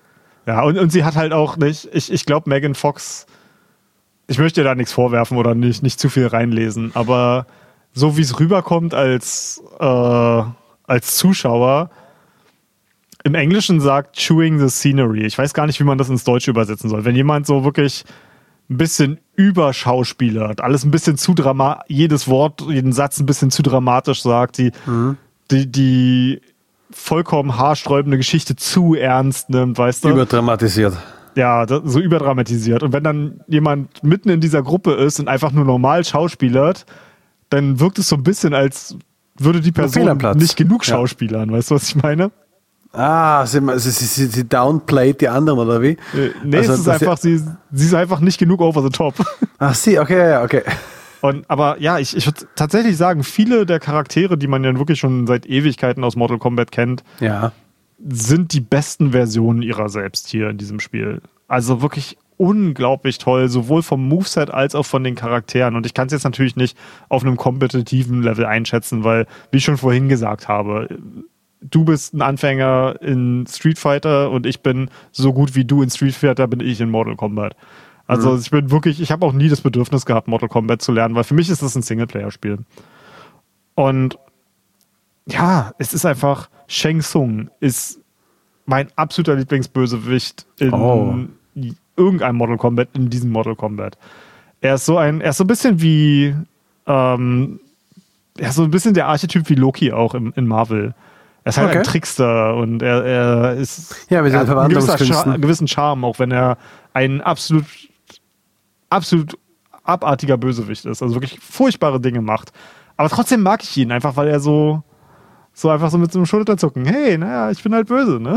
Ja, und sie hat halt auch nicht, ich glaube, Megan Fox, ich möchte ihr da nichts vorwerfen oder nicht zu viel reinlesen, aber so wie es rüberkommt als Zuschauer, im Englischen sagt chewing the scenery. Ich weiß gar nicht, wie man das ins Deutsche übersetzen soll. Wenn jemand so wirklich ein bisschen überschauspielert, alles ein bisschen zu dramatisch, jedes Wort, jeden Satz ein bisschen zu dramatisch sagt, die vollkommen haarsträubende Geschichte zu ernst nimmt, weißt du? Überdramatisiert. Ja, so überdramatisiert. Und wenn dann jemand mitten in dieser Gruppe ist und einfach nur normal schauspielert, dann wirkt es so ein bisschen, als würde die Person nicht genug schauspielern. Weißt du, was ich meine? Ah, sie downplayt die anderen, oder wie? Nee, also, es ist einfach, sie ist einfach nicht genug over the top. Ach, okay. Aber ja, ich würde tatsächlich sagen, viele der Charaktere, die man ja wirklich schon seit Ewigkeiten aus Mortal Kombat kennt, sind die besten Versionen ihrer selbst hier in diesem Spiel. Also wirklich unglaublich toll, sowohl vom Moveset als auch von den Charakteren. Und ich kann es jetzt natürlich nicht auf einem kompetitiven Level einschätzen, weil, wie ich schon vorhin gesagt habe, du bist ein Anfänger in Street Fighter und ich bin so gut wie du in Street Fighter, bin ich in Mortal Kombat. Also ich habe auch nie das Bedürfnis gehabt, Mortal Kombat zu lernen, weil für mich ist das ein Singleplayer-Spiel. Und ja, es ist einfach, Shang Tsung ist mein absoluter Lieblingsbösewicht in irgendeinem Mortal Kombat, in diesem Mortal Kombat. Er ist so ein bisschen wie, so ein bisschen der Archetyp wie Loki auch in Marvel. Er ist halt ein Trickster und er ist mit seinen einen gewissen Charme, auch wenn er ein absolut abartiger Bösewicht ist, also wirklich furchtbare Dinge macht. Aber trotzdem mag ich ihn, einfach weil er so einfach so mit so einem Schulterzucken, hey, naja, ich bin halt böse, ne?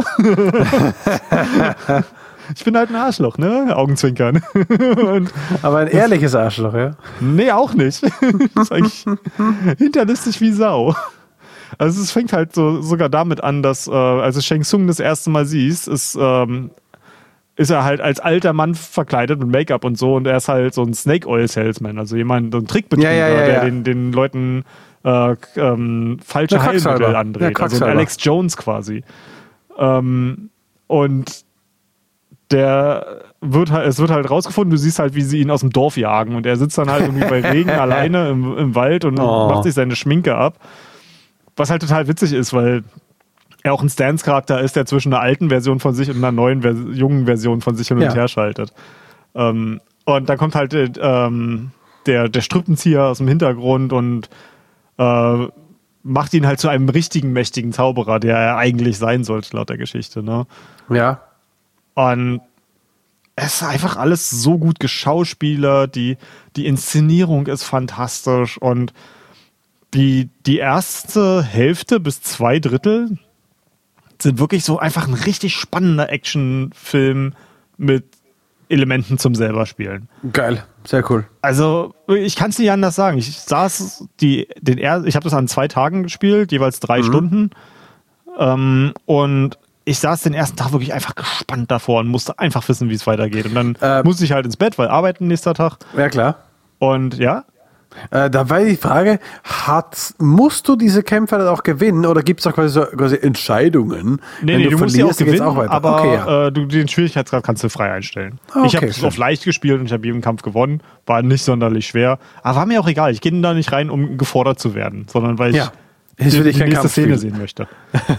Ich bin halt ein Arschloch, ne? Augenzwinkern. Aber ein ehrliches Arschloch, ja? Nee, auch nicht. Das ist eigentlich hinterlistig wie Sau. Also es fängt halt sogar damit an, dass als du Shang Tsung das erste Mal siehst, ist er halt als alter Mann verkleidet mit Make-up und so und er ist halt so ein Snake Oil Salesman, also jemand, so ein Trickbetrüger, der den Leuten falsche Heilmittel andreht, also ein Alex Jones quasi. Und es wird halt rausgefunden, du siehst halt, wie sie ihn aus dem Dorf jagen und er sitzt dann halt irgendwie bei Regen alleine im Wald und macht sich seine Schminke ab. Was halt total witzig ist, weil er auch ein Stance-Charakter ist, der zwischen einer alten Version von sich und einer neuen, jungen Version von sich hin und her schaltet. Und dann kommt halt der Strippenzieher aus dem Hintergrund und macht ihn halt zu einem richtigen, mächtigen Zauberer, der er eigentlich sein sollte, laut der Geschichte. Ne? Ja. Und es ist einfach alles so gut geschauspielert, die Inszenierung ist fantastisch und die erste Hälfte bis 2/3 sind wirklich so einfach ein richtig spannender Actionfilm mit Elementen zum selber spielen. Geil, sehr cool. Also ich kann es nicht anders sagen. Ich habe das an 2 Tagen gespielt, jeweils 3 Stunden. Und ich saß den ersten Tag wirklich einfach gespannt davor und musste einfach wissen, wie es weitergeht. Und dann musste ich halt ins Bett, weil arbeiten nächster Tag. Ja, klar. Und ja. Da war die Frage, musst du diese Kämpfe dann auch gewinnen oder gibt es auch quasi Entscheidungen? Nee, du musst die auch gewinnen, aber okay, den Schwierigkeitsgrad kannst du frei einstellen. Ich habe es auf leicht gespielt und ich habe jeden Kampf gewonnen. War nicht sonderlich schwer, aber war mir auch egal. Ich gehe da nicht rein, um gefordert zu werden, sondern weil ich die nächste Szene sehen möchte.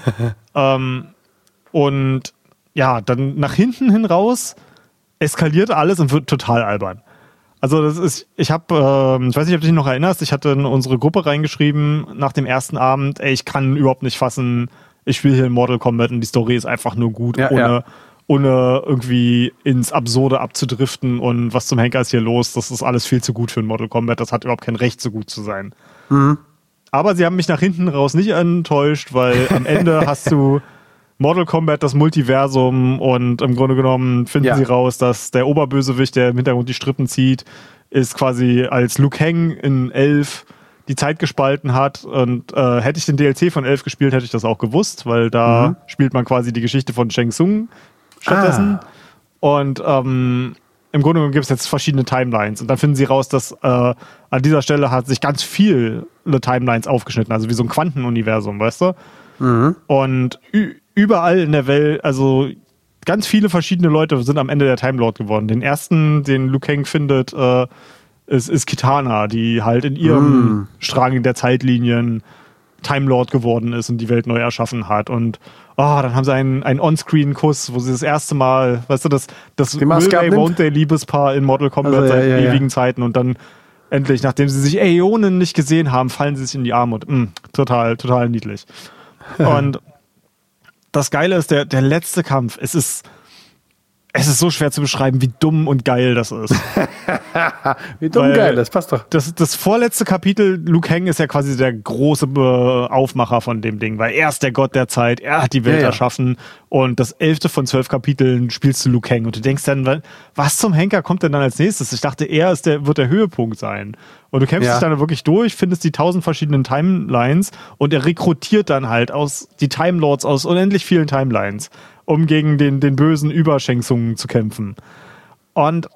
Und ja, dann nach hinten hin raus eskaliert alles und wird total albern. Also ich weiß nicht, ob du dich noch erinnerst, ich hatte in unsere Gruppe reingeschrieben nach dem ersten Abend, ich kann überhaupt nicht fassen, ich spiele hier in Mortal Kombat und die Story ist einfach nur gut, ohne irgendwie ins Absurde abzudriften und was zum Henker ist hier los, das ist alles viel zu gut für ein Mortal Kombat, das hat überhaupt kein Recht, so gut zu sein. Aber sie haben mich nach hinten raus nicht enttäuscht, weil am Ende hast du Mortal Kombat, das Multiversum und im Grunde genommen finden sie raus, dass der Oberbösewicht, der im Hintergrund die Strippen zieht, ist quasi als Liu Kang in 11 die Zeit gespalten hat und hätte ich den DLC von 11 gespielt, hätte ich das auch gewusst, weil da spielt man quasi die Geschichte von Shang Tsung stattdessen und im Grunde genommen gibt es jetzt verschiedene Timelines und dann finden sie raus, dass an dieser Stelle hat sich ganz viele Timelines aufgeschnitten, also wie so ein Quantenuniversum, weißt du? Und überall in der Welt, also ganz viele verschiedene Leute sind am Ende der Time Lord geworden. Den ersten, den Liu Kang findet, ist Kitana, die halt in ihrem Strang der Zeitlinien Time Lord geworden ist und die Welt neu erschaffen hat. Und dann haben sie einen On-Screen-Kuss, wo sie das erste Mal, weißt du, das Will They, Won't They Liebespaar in Mortal Kombat seit ewigen Zeiten und dann endlich, nachdem sie sich Äonen nicht gesehen haben, fallen sie sich in die Arme und total, total niedlich. Und das Geile ist, der letzte Kampf, es ist so schwer zu beschreiben, wie dumm und geil das ist. Wie dumm geil, das passt doch. Das vorletzte Kapitel, Liu Kang ist ja quasi der große Aufmacher von dem Ding, weil er ist der Gott der Zeit, er hat die Welt erschaffen und das 11. von 12 Kapiteln spielst du Liu Kang und du denkst dann, was zum Henker kommt denn dann als nächstes? Ich dachte, wird der Höhepunkt sein. Und du kämpfst dich dann wirklich durch, findest die 1000 verschiedenen Timelines und er rekrutiert dann halt die Time Lords aus unendlich vielen Timelines, um gegen den bösen Shang Tsung zu kämpfen. Und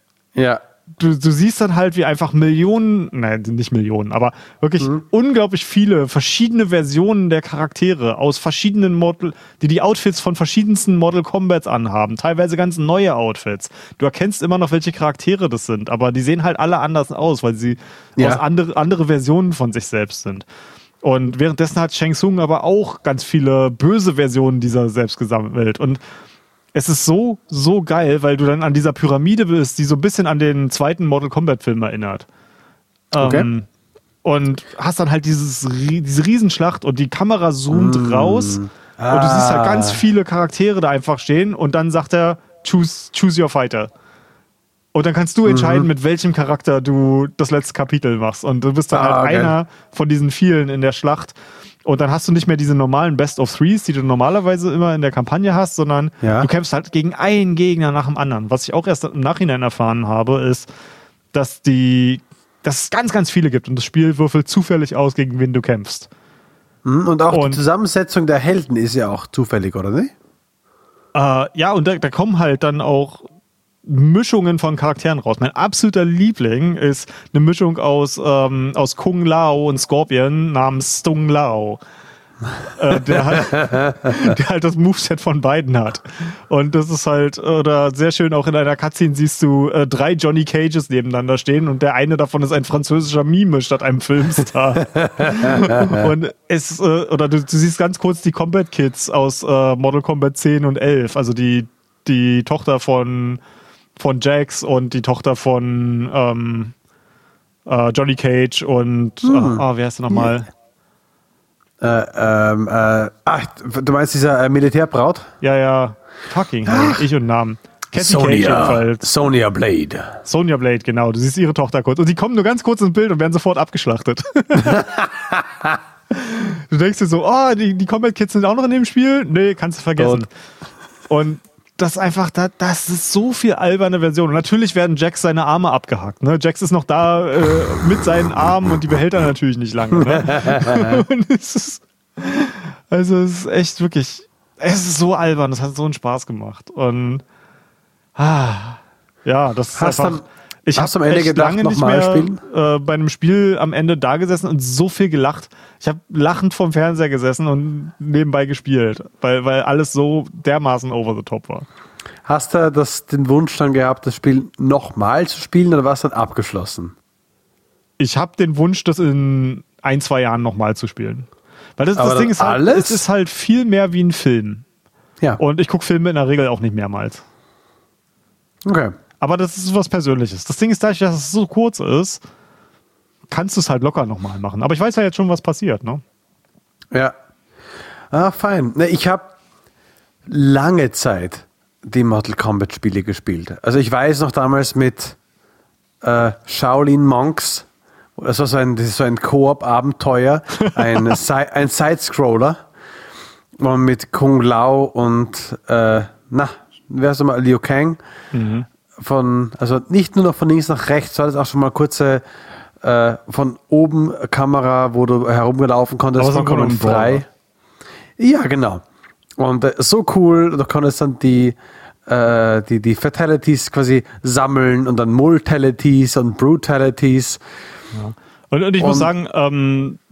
du siehst dann halt, wie einfach nicht Millionen, aber wirklich unglaublich viele verschiedene Versionen der Charaktere aus verschiedenen die Outfits von verschiedensten Mortal Kombats anhaben, teilweise ganz neue Outfits. Du erkennst immer noch, welche Charaktere das sind, aber die sehen halt alle anders aus, weil sie aus andere Versionen von sich selbst sind. Und währenddessen hat Shang Tsung aber auch ganz viele böse Versionen dieser selbst gesammelt. Und es ist so, so geil, weil du dann an dieser Pyramide bist, die so ein bisschen an den zweiten Mortal Kombat-Film erinnert. Okay. Und hast dann halt diese Riesenschlacht und die Kamera zoomt raus und du siehst halt ganz viele Charaktere da einfach stehen und dann sagt er, choose your fighter. Und dann kannst du entscheiden, mit welchem Charakter du das letzte Kapitel machst. Und du bist dann halt einer von diesen vielen in der Schlacht. Und dann hast du nicht mehr diese normalen Best of Threes, die du normalerweise immer in der Kampagne hast, sondern du kämpfst halt gegen einen Gegner nach dem anderen. Was ich auch erst im Nachhinein erfahren habe, ist, dass es ganz, ganz viele gibt. Und das Spiel würfelt zufällig aus, gegen wen du kämpfst. Und auch die Zusammensetzung der Helden ist ja auch zufällig, oder nicht? Und da kommen halt dann auch Mischungen von Charakteren raus. Mein absoluter Liebling ist eine Mischung aus Kung Lao und Scorpion namens Stung Lao. Der halt das Moveset von beiden hat. Und das ist halt, oder sehr schön, auch in einer Cutscene siehst du 3 Johnny Cages nebeneinander stehen und der eine davon ist ein französischer Mime statt einem Filmstar. Und du siehst ganz kurz die Combat Kids aus Mortal Kombat 10 und 11, also die Tochter von Jax und die Tochter von Johnny Cage und wie heißt der nochmal? Du meinst dieser Militärbraut? Ja. Fucking hell, ich und Namen. Cassie Cage jedenfalls. Sonya Blade. Sonya Blade, genau. Du siehst ihre Tochter kurz. Und die kommen nur ganz kurz ins Bild und werden sofort abgeschlachtet. Du denkst dir so, die Combat Kids sind auch noch in dem Spiel? Nee, kannst du vergessen. Und das ist einfach, das ist so viel alberne Version. Und natürlich werden Jax seine Arme abgehackt. Ne? Jax ist noch da mit seinen Armen und die behält er natürlich nicht lange. Ne? Und es ist echt wirklich, es ist so albern. Das hat so einen Spaß gemacht. Und das ist einfach... Ich habe am Ende gedacht, lange nicht mehr bei einem Spiel am Ende da gesessen und so viel gelacht. Ich habe lachend vorm Fernseher gesessen und nebenbei gespielt, weil alles so dermaßen over the top war. Hast du den Wunsch dann gehabt, das Spiel nochmal zu spielen oder war es dann abgeschlossen? Ich habe den Wunsch, das in 1-2 Jahren nochmal zu spielen. Weil das Ding ist halt, es ist halt viel mehr wie ein Film. Ja. Und ich gucke Filme in der Regel auch nicht mehrmals. Okay. Aber das ist was Persönliches. Das Ding ist, dadurch, dass es so kurz ist, kannst du es halt locker nochmal machen. Aber ich weiß ja jetzt schon, was passiert, ne? Ja. Fein. Ne, ich habe lange Zeit die Mortal Kombat Spiele gespielt. Also ich weiß noch damals mit Shaolin Monks, das war so ein Koop-Abenteuer, ein Side-Scroller, mit Kung Lao und wer ist nochmal, Liu Kang. Also nicht nur noch von links nach rechts, sondern auch schon mal kurze von oben Kamera, wo du herumgelaufen konntest, vollkommen frei. Ja, genau. Und so cool, du konntest dann die Fatalities quasi sammeln und dann Multalities und Brutalities. Ja. Und ich muss sagen,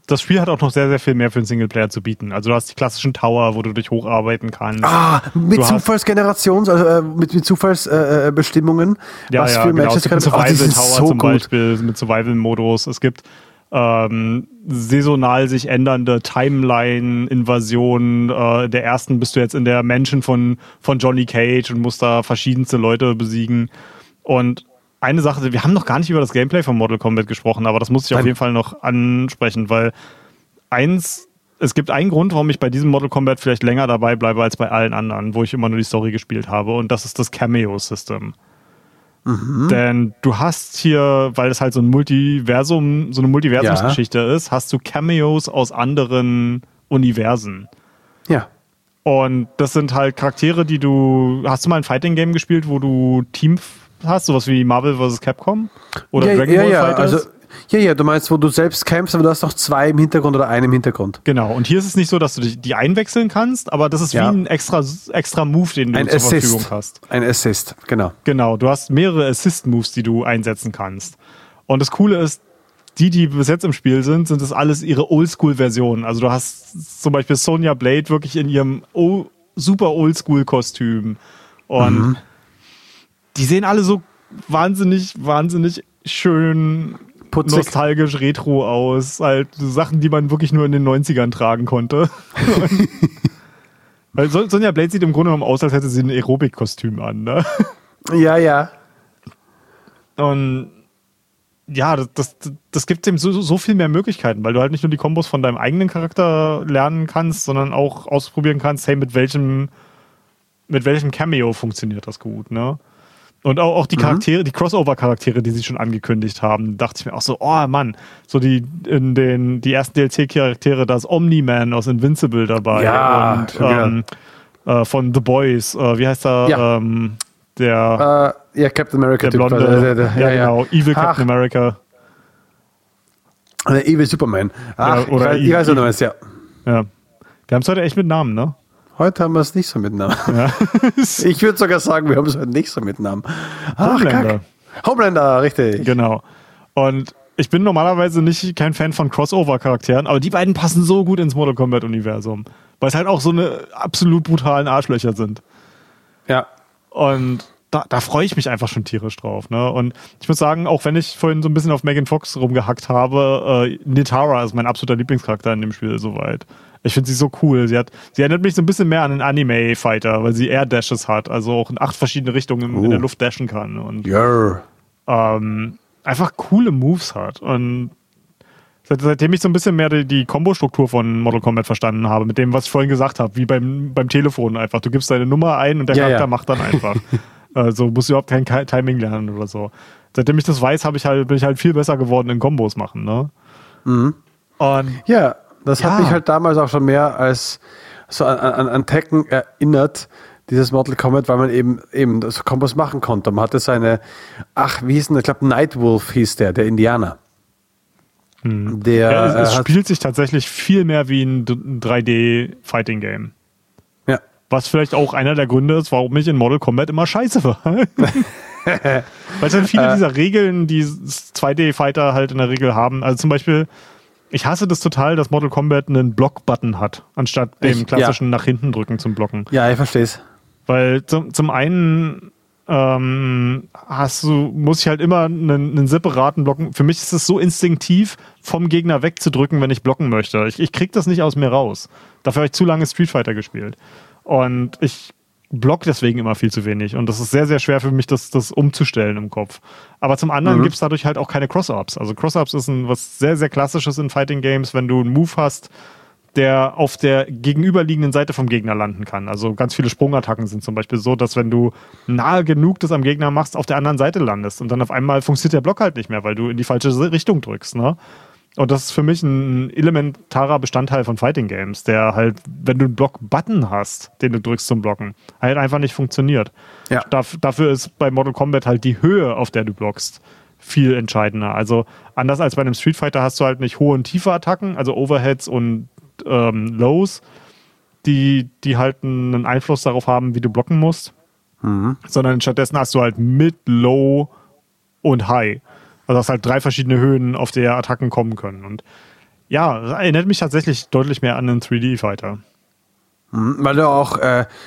das Spiel hat auch noch sehr, sehr viel mehr für den Singleplayer zu bieten. Also du hast die klassischen Tower, wo du dich hocharbeiten kannst. Mit Zufallsgenerations, mit Zufallsbestimmungen. Ja, was ja, für genau. Matches Es gibt können. einen Survival-Tower so zum gut. Beispiel mit Survival-Modus. Es gibt saisonal sich ändernde Timeline-Invasionen. Der ersten bist du jetzt in der Mansion von Johnny Cage und musst da verschiedenste Leute besiegen. Und eine Sache, wir haben noch gar nicht über das Gameplay von Mortal Kombat gesprochen, aber das muss ich auf jeden Fall noch ansprechen, weil es gibt einen Grund, warum ich bei diesem Mortal Kombat vielleicht länger dabei bleibe als bei allen anderen, wo ich immer nur die Story gespielt habe, und das ist das Cameo-System. Denn du hast hier, weil es halt so eine Multiversumsgeschichte ist, hast du Cameos aus anderen Universen. Ja. Und das sind halt Charaktere, hast du mal ein Fighting-Game gespielt, wo du Team hast, sowas wie Marvel vs. Capcom? Oder Dragon Ball Fighters? Du meinst, wo du selbst kämpfst, aber du hast noch 2 im Hintergrund oder einen im Hintergrund. Genau, und hier ist es nicht so, dass du die einwechseln kannst, aber das ist wie ein extra Move, den du zur Verfügung hast. Ein Assist, genau. Genau, du hast mehrere Assist-Moves, die du einsetzen kannst. Und das Coole ist, die bis jetzt im Spiel sind das alles ihre Oldschool-Versionen. Also du hast zum Beispiel Sonya Blade wirklich in ihrem super Oldschool-Kostüm. Und die sehen alle so wahnsinnig schön putzig, nostalgisch, retro aus. Halt so Sachen, die man wirklich nur in den 90ern tragen konnte. Weil Sonya Blade sieht im Grunde genommen aus, als hätte sie ein Aerobic-Kostüm an, ne? Ja. Und ja, das gibt dem so viel mehr Möglichkeiten, weil du halt nicht nur die Kombos von deinem eigenen Charakter lernen kannst, sondern auch ausprobieren kannst, hey, mit welchem Cameo funktioniert das gut, ne? Und auch die Charaktere, die Crossover-Charaktere, die sie schon angekündigt haben, dachte ich mir auch so, oh Mann, so die ersten DLC-Charaktere, da ist Omni-Man aus Invincible dabei und von The Boys, wie heißt er? Ja. Captain America. Der Blonde. Genau, Evil Captain America. Der Evil Superman. Ich weiß, was du meinst, ja. Wir haben es heute echt mit Namen, ne? Heute haben wir es nicht so mit Namen. Ja. Ich würde sogar sagen, wir haben es heute nicht so mit Namen. Homelander, richtig. Genau. Und ich bin normalerweise kein Fan von Crossover-Charakteren, aber die beiden passen so gut ins Mortal Kombat-Universum. Weil es halt auch so eine absolut brutalen Arschlöcher sind. Ja. Und da freue ich mich einfach schon tierisch drauf. Ne? Und ich muss sagen, auch wenn ich vorhin so ein bisschen auf Megan Fox rumgehackt habe, Nitara ist mein absoluter Lieblingscharakter in dem Spiel soweit. Ich finde sie so cool. Sie erinnert mich so ein bisschen mehr an einen Anime-Fighter, weil sie Air Dashes hat, also auch in 8 verschiedene Richtungen in der Luft dashen kann. Und einfach coole Moves hat. Und seitdem ich so ein bisschen mehr die Kombo-Struktur von Mortal Kombat verstanden habe, mit dem, was ich vorhin gesagt habe, wie beim Telefon einfach. Du gibst deine Nummer ein und der Charakter macht dann einfach. Also musst du überhaupt kein Timing lernen oder so. Seitdem ich das weiß, bin ich halt viel besser geworden in Kombos machen. Ne? Und das hat mich halt damals auch schon mehr als so an Tekken erinnert, dieses Mortal Kombat, weil man eben so Kombos machen konnte. Man hatte wie hieß denn, ich glaube Nightwolf hieß der Indianer. Es spielt sich tatsächlich viel mehr wie ein 3D-Fighting-Game. Ja. Was vielleicht auch einer der Gründe ist, warum ich in Mortal Kombat immer scheiße war. Weil es halt viele dieser Regeln, die 2D-Fighter halt in der Regel haben, also zum Beispiel, ich hasse das total, dass Mortal Kombat einen Block-Button hat, anstatt dem klassischen nach hinten drücken zum Blocken. Ja, ich verstehe es. Weil zum einen muss ich halt immer einen separaten Blocken. Für mich ist es so instinktiv, vom Gegner wegzudrücken, wenn ich blocken möchte. Ich krieg das nicht aus mir raus. Dafür habe ich zu lange Street Fighter gespielt. Und ich block deswegen immer viel zu wenig. Und das ist sehr, sehr schwer für mich, das umzustellen im Kopf. Aber zum anderen gibt es dadurch halt auch keine Cross-Ups. Also Cross-Ups ist was sehr, sehr Klassisches in Fighting Games, wenn du einen Move hast, der auf der gegenüberliegenden Seite vom Gegner landen kann. Also ganz viele Sprungattacken sind zum Beispiel so, dass wenn du nahe genug das am Gegner machst, auf der anderen Seite landest und dann auf einmal funktioniert der Block halt nicht mehr, weil du in die falsche Richtung drückst. Ne? Und das ist für mich ein elementarer Bestandteil von Fighting Games, der halt, wenn du einen Block-Button hast, den du drückst zum Blocken, halt einfach nicht funktioniert. Ja. Dafür ist bei Mortal Kombat halt die Höhe, auf der du blockst, viel entscheidender. Also anders als bei einem Street Fighter hast du halt nicht hohe und tiefe Attacken, also Overheads und Lows, die halt einen Einfluss darauf haben, wie du blocken musst, sondern stattdessen hast du halt Mid, Low und High. Also hast halt 3 verschiedene Höhen, auf der Attacken kommen können. Und Ja, das erinnert mich tatsächlich deutlich mehr an einen 3D-Fighter. Weil du auch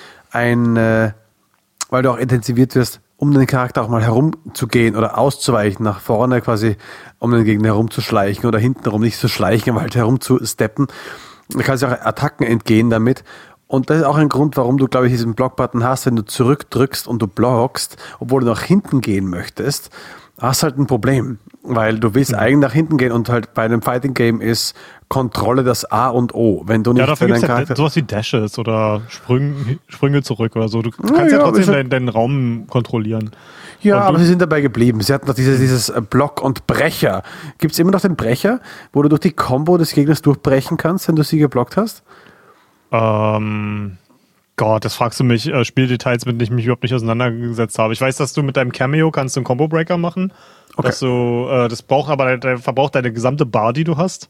weil du auch intensiviert wirst, um den Charakter auch mal herumzugehen oder auszuweichen, nach vorne quasi, um den Gegner herumzuschleichen oder hintenrum nicht zu schleichen, aber halt herumzusteppen. Da kannst du auch Attacken entgehen damit. Und das ist auch ein Grund, warum du, glaube ich, diesen Block-Button hast, wenn du zurückdrückst und du blockst, obwohl du nach hinten gehen möchtest, hast halt ein Problem. Weil du willst eigentlich nach hinten gehen und halt bei einem Fighting-Game ist Kontrolle das A und O. Wenn du nicht, Ja, dafür gibt es halt sowas wie Dashes oder Sprünge zurück oder so. Du kannst ja trotzdem deinen Raum kontrollieren. Ja, aber sie sind dabei geblieben. Sie hatten noch dieses Block und Brecher. Gibt es immer noch den Brecher, wo du durch die Combo des Gegners durchbrechen kannst, wenn du sie geblockt hast? Gott, das fragst du mich. Spieldetails, mit denen ich mich überhaupt nicht auseinandergesetzt habe. Ich weiß, dass du mit deinem Cameo kannst einen Combo-Breaker machen. Okay. Dass du, das braucht aber, der verbraucht deine gesamte Bar, die du hast.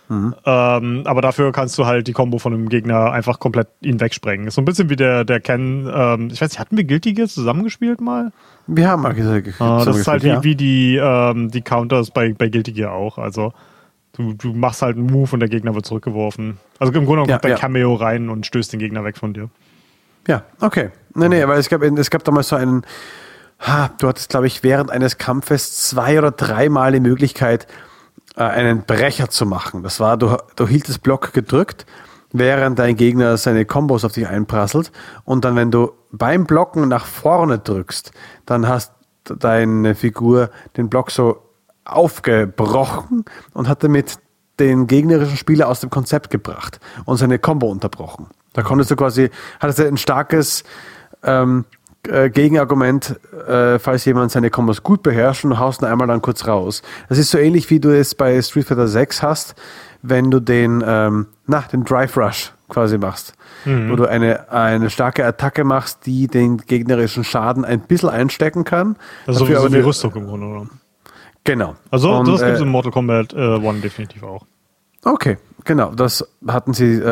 Aber dafür kannst du halt die Combo von einem Gegner einfach komplett ihn wegsprengen. Ist so ein bisschen wie der Ken, ich weiß nicht, hatten wir Guilty Gear zusammengespielt mal? Wir haben mal gesagt, das ist halt wie die Counters bei Guilty Gear auch. Also du machst halt einen Move und der Gegner wird zurückgeworfen. Also im Grunde kommt dein Cameo rein und stößt den Gegner weg von dir. Ja, okay. Nee, weil es gab damals so einen, du hattest, glaube ich, während eines Kampfes 2 oder 3 Mal die Möglichkeit, einen Brecher zu machen. Das war, du hieltest Block gedrückt, während dein Gegner seine Kombos auf dich einprasselt. Und dann, wenn du beim Blocken nach vorne drückst, dann hast deine Figur den Block so aufgebrochen und hat damit den gegnerischen Spieler aus dem Konzept gebracht und seine Combo unterbrochen. Da konntest du quasi, hattest du ein starkes Gegenargument, falls jemand seine Kombos gut beherrscht und du haust ihn einmal dann kurz raus. Das ist so ähnlich, wie du es bei Street Fighter 6 hast, wenn du den Drive Rush quasi machst. Wo du eine starke Attacke machst, die den gegnerischen Schaden ein bisschen einstecken kann. Also so wie Rüstung im Grunde, oder? Genau. Also das gibt es in Mortal Kombat 1 definitiv auch. Okay, genau. Das hatten sie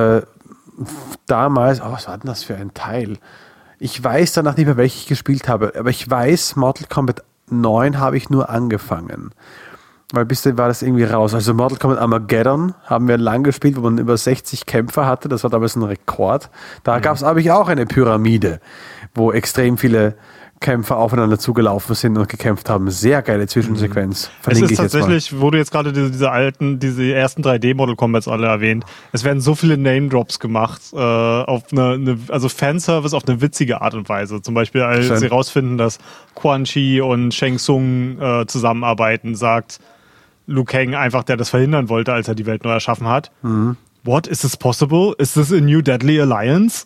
damals, was war denn das für ein Teil? Ich weiß danach nicht mehr, welches ich gespielt habe, aber ich weiß, Mortal Kombat 9 habe ich nur angefangen. Weil bis dahin war das irgendwie raus. Also Mortal Kombat Armageddon haben wir lang gespielt, wo man über 60 Kämpfer hatte. Das war damals ein Rekord. Da gab es aber auch eine Pyramide, wo extrem viele Kämpfer aufeinander zugelaufen sind und gekämpft haben. Sehr geile Zwischensequenz. Es ist tatsächlich, wo du jetzt gerade diese ersten 3D-Mortal Kombats alle erwähnt, es werden so viele Name-Drops gemacht, auf also Fanservice auf eine witzige Art und Weise. Zum Beispiel, als sie rausfinden, dass Quan Chi und Shang Tsung zusammenarbeiten, sagt Liu Kang einfach, der das verhindern wollte, als er die Welt neu erschaffen hat. What? Is this possible? Is this a new deadly alliance?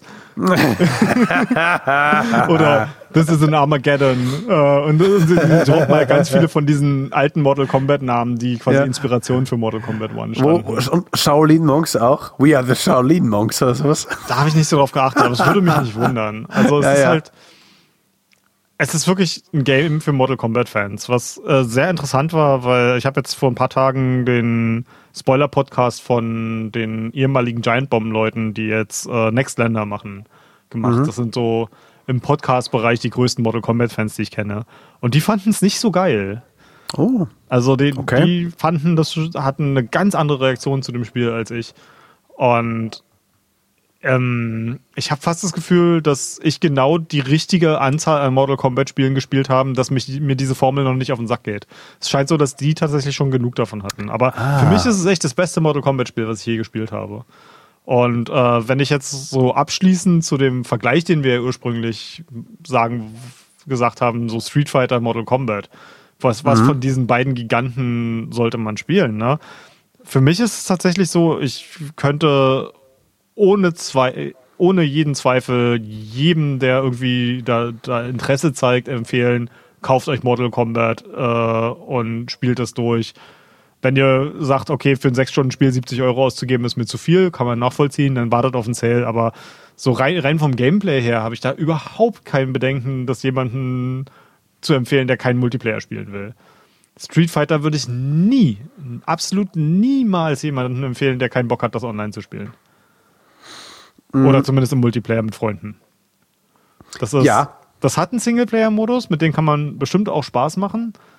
Oder this is an Armageddon. Und sie droppen mal ganz viele von diesen alten Mortal Kombat Namen, die quasi Inspiration für Mortal Kombat 1 standen. Und Shaolin Monks auch? We are the Shaolin Monks oder sowas? Da habe ich nicht so drauf geachtet, aber es würde mich nicht wundern. Also es ist halt, es ist wirklich ein Game für Mortal Kombat Fans, was sehr interessant war, weil ich habe jetzt vor ein paar Tagen den Spoiler-Podcast von den ehemaligen Giant Bomb-Leuten, die jetzt Nextlander machen, gemacht. Das sind so im Podcast-Bereich die größten Mortal Kombat-Fans, die ich kenne. Und die fanden es nicht so geil. Oh. Also die fanden, hatten eine ganz andere Reaktion zu dem Spiel als ich. Und ich habe fast das Gefühl, dass ich genau die richtige Anzahl an Mortal Kombat Spielen gespielt habe, dass mir diese Formel noch nicht auf den Sack geht. Es scheint so, dass die tatsächlich schon genug davon hatten. Aber für mich ist es echt das beste Mortal Kombat Spiel, was ich je gespielt habe. Und wenn ich jetzt so abschließend zu dem Vergleich, den wir ursprünglich gesagt haben, so Street Fighter, Mortal Kombat, was von diesen beiden Giganten sollte man spielen, ne? Für mich ist es tatsächlich so, ich könnte ohne jeden Zweifel jedem, der irgendwie da Interesse zeigt, empfehlen, kauft euch Mortal Kombat und spielt das durch. Wenn ihr sagt, okay, für ein 6-Stunden-Spiel 70 Euro auszugeben, ist mir zu viel, kann man nachvollziehen, dann wartet auf den Sale. Aber so rein vom Gameplay her habe ich da überhaupt kein Bedenken, das jemanden zu empfehlen, der keinen Multiplayer spielen will. Street Fighter würde ich absolut niemals jemanden empfehlen, der keinen Bock hat, das online zu spielen. Oder zumindest im Multiplayer mit Freunden. Das hat einen Singleplayer-Modus, mit dem kann man bestimmt auch Spaß machen.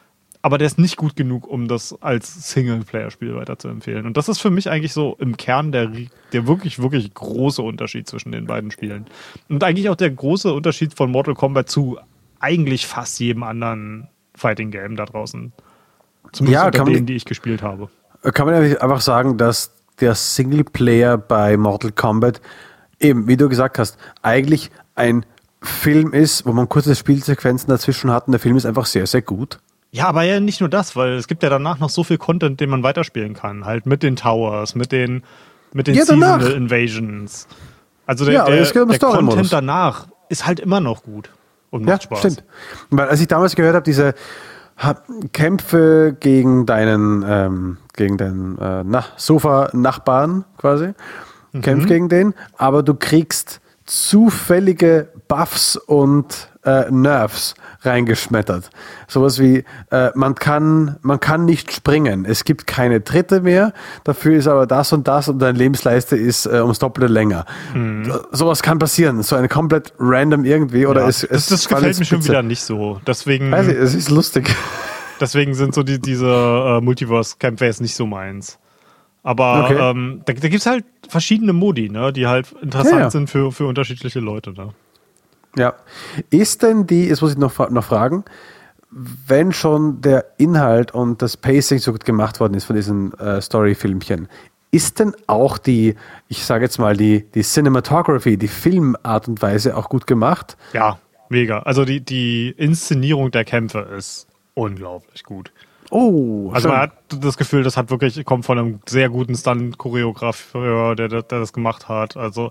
aber der ist nicht gut genug, um das als Singleplayer-Spiel weiterzuempfehlen. Und das ist für mich eigentlich so im Kern der wirklich, wirklich große Unterschied zwischen den beiden Spielen. Und eigentlich auch der große Unterschied von Mortal Kombat zu eigentlich fast jedem anderen Fighting-Game da draußen. Zumindest unter denen, die ich gespielt habe. Kann man einfach sagen, dass der Singleplayer bei Mortal Kombat eben, wie du gesagt hast, eigentlich ein Film ist, wo man kurze Spielsequenzen dazwischen hat und der Film ist einfach sehr, sehr gut. Ja, aber ja nicht nur das, weil es gibt ja danach noch so viel Content, den man weiterspielen kann. Halt mit den Towers, mit den Seasonal Invasions. Also der Content danach ist halt immer noch gut und macht Spaß. Stimmt. Weil als ich damals gehört habe, diese Kämpfe gegen deinen Sofa-Nachbarn quasi, kämpf gegen den, aber du kriegst zufällige Buffs und Nerfs reingeschmettert. Sowas wie, man kann nicht springen, es gibt keine Tritte mehr, dafür ist aber das und deine Lebensleiste ist ums Doppelte länger. Sowas kann passieren, so eine komplett random irgendwie. Oder das gefällt mir schon wieder nicht so. Deswegen, weiß ich, es ist lustig. Deswegen sind so diese Multiverse-Kämpfe jetzt nicht so meins. Aber okay. Da gibt es halt verschiedene Modi, ne, die halt interessant sind für unterschiedliche Leute. Ne? Ja. Ist denn jetzt muss ich noch fragen, wenn schon der Inhalt und das Pacing so gut gemacht worden ist von diesen Story-Filmchen, ist denn auch die Cinematography, die Filmart und Weise auch gut gemacht? Ja, mega. Also die Inszenierung der Kämpfe ist unglaublich gut. Oh, also man hat das Gefühl, kommt von einem sehr guten Stunt-Choreografeur, der das gemacht hat. Also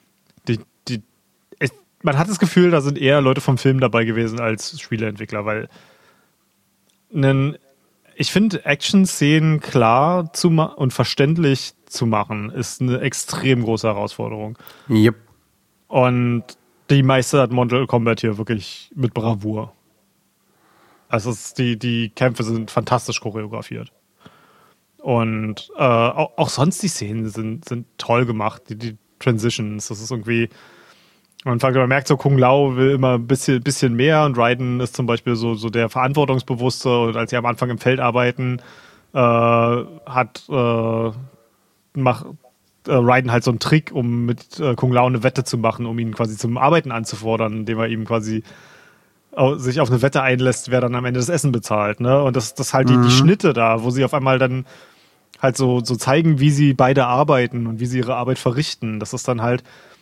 man hat das Gefühl, da sind eher Leute vom Film dabei gewesen als Spieleentwickler, weil ich finde, Action-Szenen klar und verständlich zu machen, ist eine extrem große Herausforderung. Yep. Und die meistert Mortal Kombat hier wirklich mit Bravour. Also die Kämpfe sind fantastisch choreografiert. Und auch sonst die Szenen sind toll gemacht. Die Transitions, das ist irgendwie... Man merkt so, Kung Lao will immer ein bisschen mehr und Raiden ist zum Beispiel so der Verantwortungsbewusste und als sie am Anfang im Feld arbeiten, Raiden halt so einen Trick, um mit Kung Lao eine Wette zu machen, um ihn quasi zum Arbeiten anzufordern, indem er ihm quasi sich auf eine Wette einlässt, wer dann am Ende das Essen bezahlt. Ne? Und das halt die Schnitte da, wo sie auf einmal dann halt so zeigen, wie sie beide arbeiten und wie sie ihre Arbeit verrichten. Das ist dann halt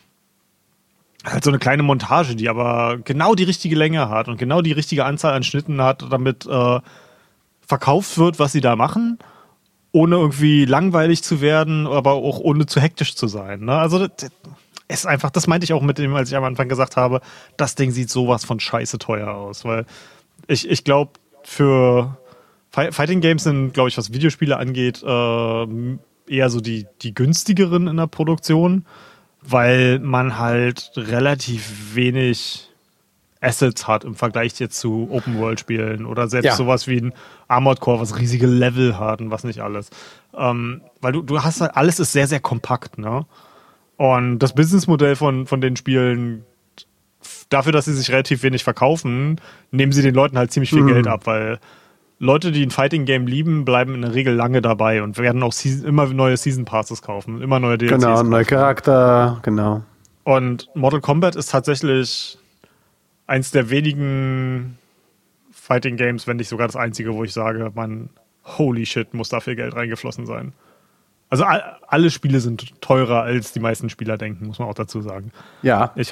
so eine kleine Montage, die aber genau die richtige Länge hat und genau die richtige Anzahl an Schnitten hat, damit verkauft wird, was sie da machen, ohne irgendwie langweilig zu werden, aber auch ohne zu hektisch zu sein. Ne? Also das ist einfach, das meinte ich auch mit dem, als ich am Anfang gesagt habe, das Ding sieht sowas von scheiße teuer aus, weil ich glaube, für Fighting Games sind, glaube ich, was Videospiele angeht, eher so die günstigeren in der Produktion, weil man halt relativ wenig Assets hat im Vergleich jetzt zu Open-World-Spielen oder selbst sowas wie ein Armored Core, was riesige Level hat und was nicht alles. Weil du hast halt, alles ist sehr, sehr kompakt, ne? Und das Businessmodell von den Spielen, dafür, dass sie sich relativ wenig verkaufen, nehmen sie den Leuten halt ziemlich viel Geld ab, weil Leute, die ein Fighting-Game lieben, bleiben in der Regel lange dabei und werden auch immer neue Season-Passes kaufen, immer neue DLCs Genau, kaufen. neue Charakter, genau. Und Mortal Kombat ist tatsächlich eins der wenigen Fighting-Games, wenn nicht sogar das einzige, wo ich sage, holy shit, muss da viel Geld reingeflossen sein. Also alle Spiele sind teurer, als die meisten Spieler denken, muss man auch dazu sagen. Ja. Ich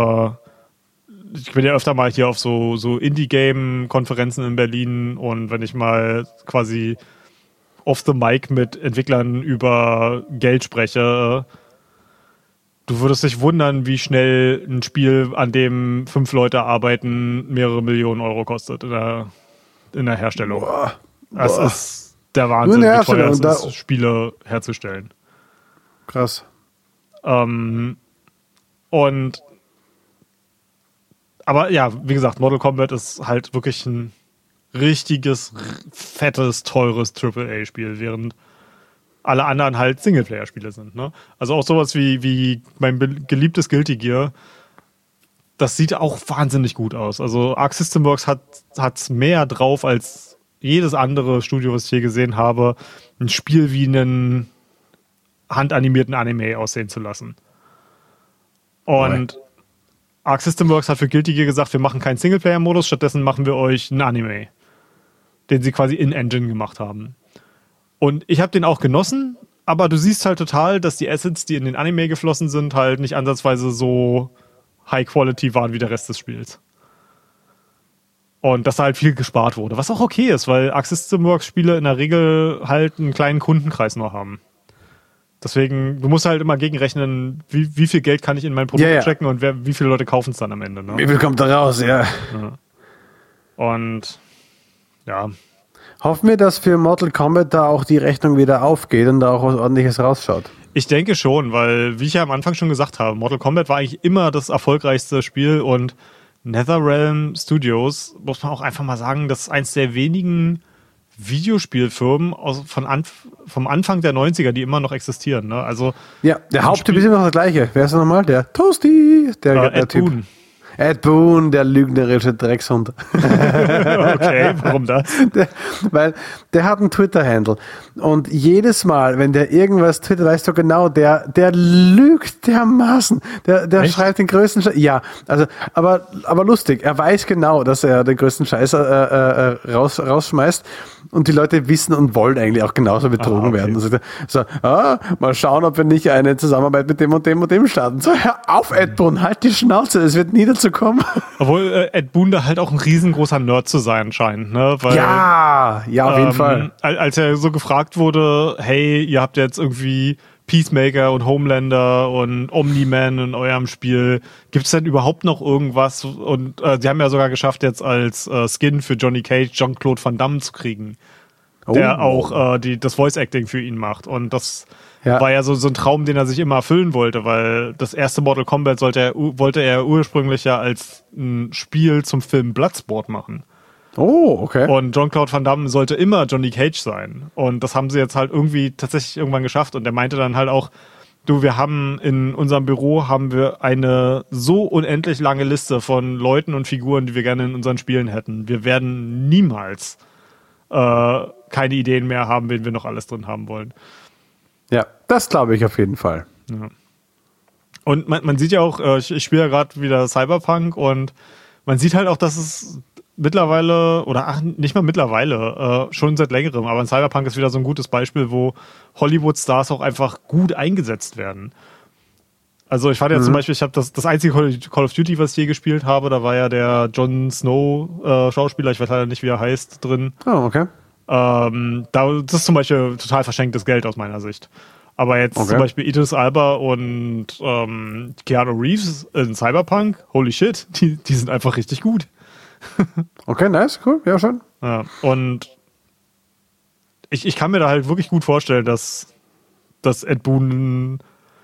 bin ja öfter mal hier auf so Indie-Game-Konferenzen in Berlin und wenn ich mal quasi off the mic mit Entwicklern über Geld spreche, du würdest dich wundern, wie schnell ein Spiel, an dem 5 Leute arbeiten, mehrere Millionen Euro kostet in der Herstellung. Das ist der Wahnsinn, wie teuer es ist, Spiele herzustellen. Krass. Aber ja, wie gesagt, Mortal Kombat ist halt wirklich ein richtiges, fettes, teures AAA-Spiel, während alle anderen halt Singleplayer-Spiele sind. Ne? Also auch sowas wie mein geliebtes Guilty Gear, das sieht auch wahnsinnig gut aus. Also Arc System Works hat mehr drauf als jedes andere Studio, was ich je gesehen habe, ein Spiel wie einen handanimierten Anime aussehen zu lassen. Und Arc System Works hat für Guilty Gear gesagt, wir machen keinen Singleplayer-Modus, stattdessen machen wir euch einen Anime, den sie quasi in-Engine gemacht haben. Und ich habe den auch genossen, aber du siehst halt total, dass die Assets, die in den Anime geflossen sind, halt nicht ansatzweise so High-Quality waren wie der Rest des Spiels. Und dass da halt viel gespart wurde, was auch okay ist, weil Arc System Works Spiele in der Regel halt einen kleinen Kundenkreis nur haben. Deswegen, du musst halt immer gegenrechnen, wie viel Geld kann ich in mein Produkt stecken und wie viele Leute kaufen es dann am Ende. Ne? Wie viel kommt da raus, ja. Und ja. Hoffen wir, dass für Mortal Kombat da auch die Rechnung wieder aufgeht und da auch was Ordentliches rausschaut. Ich denke schon, weil, wie ich ja am Anfang schon gesagt habe, Mortal Kombat war eigentlich immer das erfolgreichste Spiel und NetherRealm Studios, muss man auch einfach mal sagen, das ist eins der wenigen Videospielfirmen vom Anfang der 90er, die immer noch existieren. Ne? Also, ja, der Haupttyp ist immer noch der gleiche. Wer ist das nochmal? Der Toasty, der Ed Typ. Boon. Ed Boon, der lügnerische Dreckshund. Okay, warum das? Weil der hat einen Twitter-Handle und jedes Mal, wenn der irgendwas twittert, weißt du genau, der lügt dermaßen. Der schreibt den größten Scheiß. Ja, also, aber lustig. Er weiß genau, dass er den größten Scheiß rausschmeißt und die Leute wissen und wollen eigentlich auch genauso betrogen werden. Also, mal schauen, ob wir nicht eine Zusammenarbeit mit dem und dem und dem starten. So, hör auf, Ed Boon, halt die Schnauze, es wird nie dazu kommen. Obwohl Ed Boon da halt auch ein riesengroßer Nerd zu sein scheint, ne? Weil, ja, auf jeden Fall. Als er so gefragt wurde, hey, ihr habt jetzt irgendwie Peacemaker und Homelander und Omni-Man in eurem Spiel, gibt es denn überhaupt noch irgendwas? Und sie haben ja sogar geschafft, jetzt als Skin für Johnny Cage Jean-Claude Van Damme zu kriegen, der auch das Voice-Acting für ihn macht. Und das war ja so ein Traum, den er sich immer erfüllen wollte, weil das erste Mortal Kombat wollte er ursprünglich ja als ein Spiel zum Film Bloodsport machen. Oh, okay. Und Jean-Claude Van Damme sollte immer Johnny Cage sein. Und das haben sie jetzt halt irgendwie tatsächlich irgendwann geschafft. Und er meinte dann halt auch, wir haben in unserem Büro eine so unendlich lange Liste von Leuten und Figuren, die wir gerne in unseren Spielen hätten. Wir werden niemals keine Ideen mehr haben, wen wir noch alles drin haben wollen. Ja, das glaube ich auf jeden Fall. Ja. Und man sieht ja auch, ich spiele ja gerade wieder Cyberpunk und man sieht halt auch, dass es mittlerweile, nicht mal mittlerweile, schon seit längerem, aber in Cyberpunk ist wieder so ein gutes Beispiel, wo Hollywood-Stars auch einfach gut eingesetzt werden. Also ich fand ja zum Beispiel, ich habe das einzige Call of Duty, was ich je gespielt habe, da war ja der Jon Snow Schauspieler, ich weiß leider nicht, wie er heißt, drin. Oh, okay. Das ist zum Beispiel total verschenktes Geld aus meiner Sicht. Aber jetzt zum Beispiel Idris Elba und Keanu Reeves in Cyberpunk, holy shit, die sind einfach richtig gut. Okay, nice, cool, ja schon. Ja, und ich kann mir da halt wirklich gut vorstellen, dass Ed Boon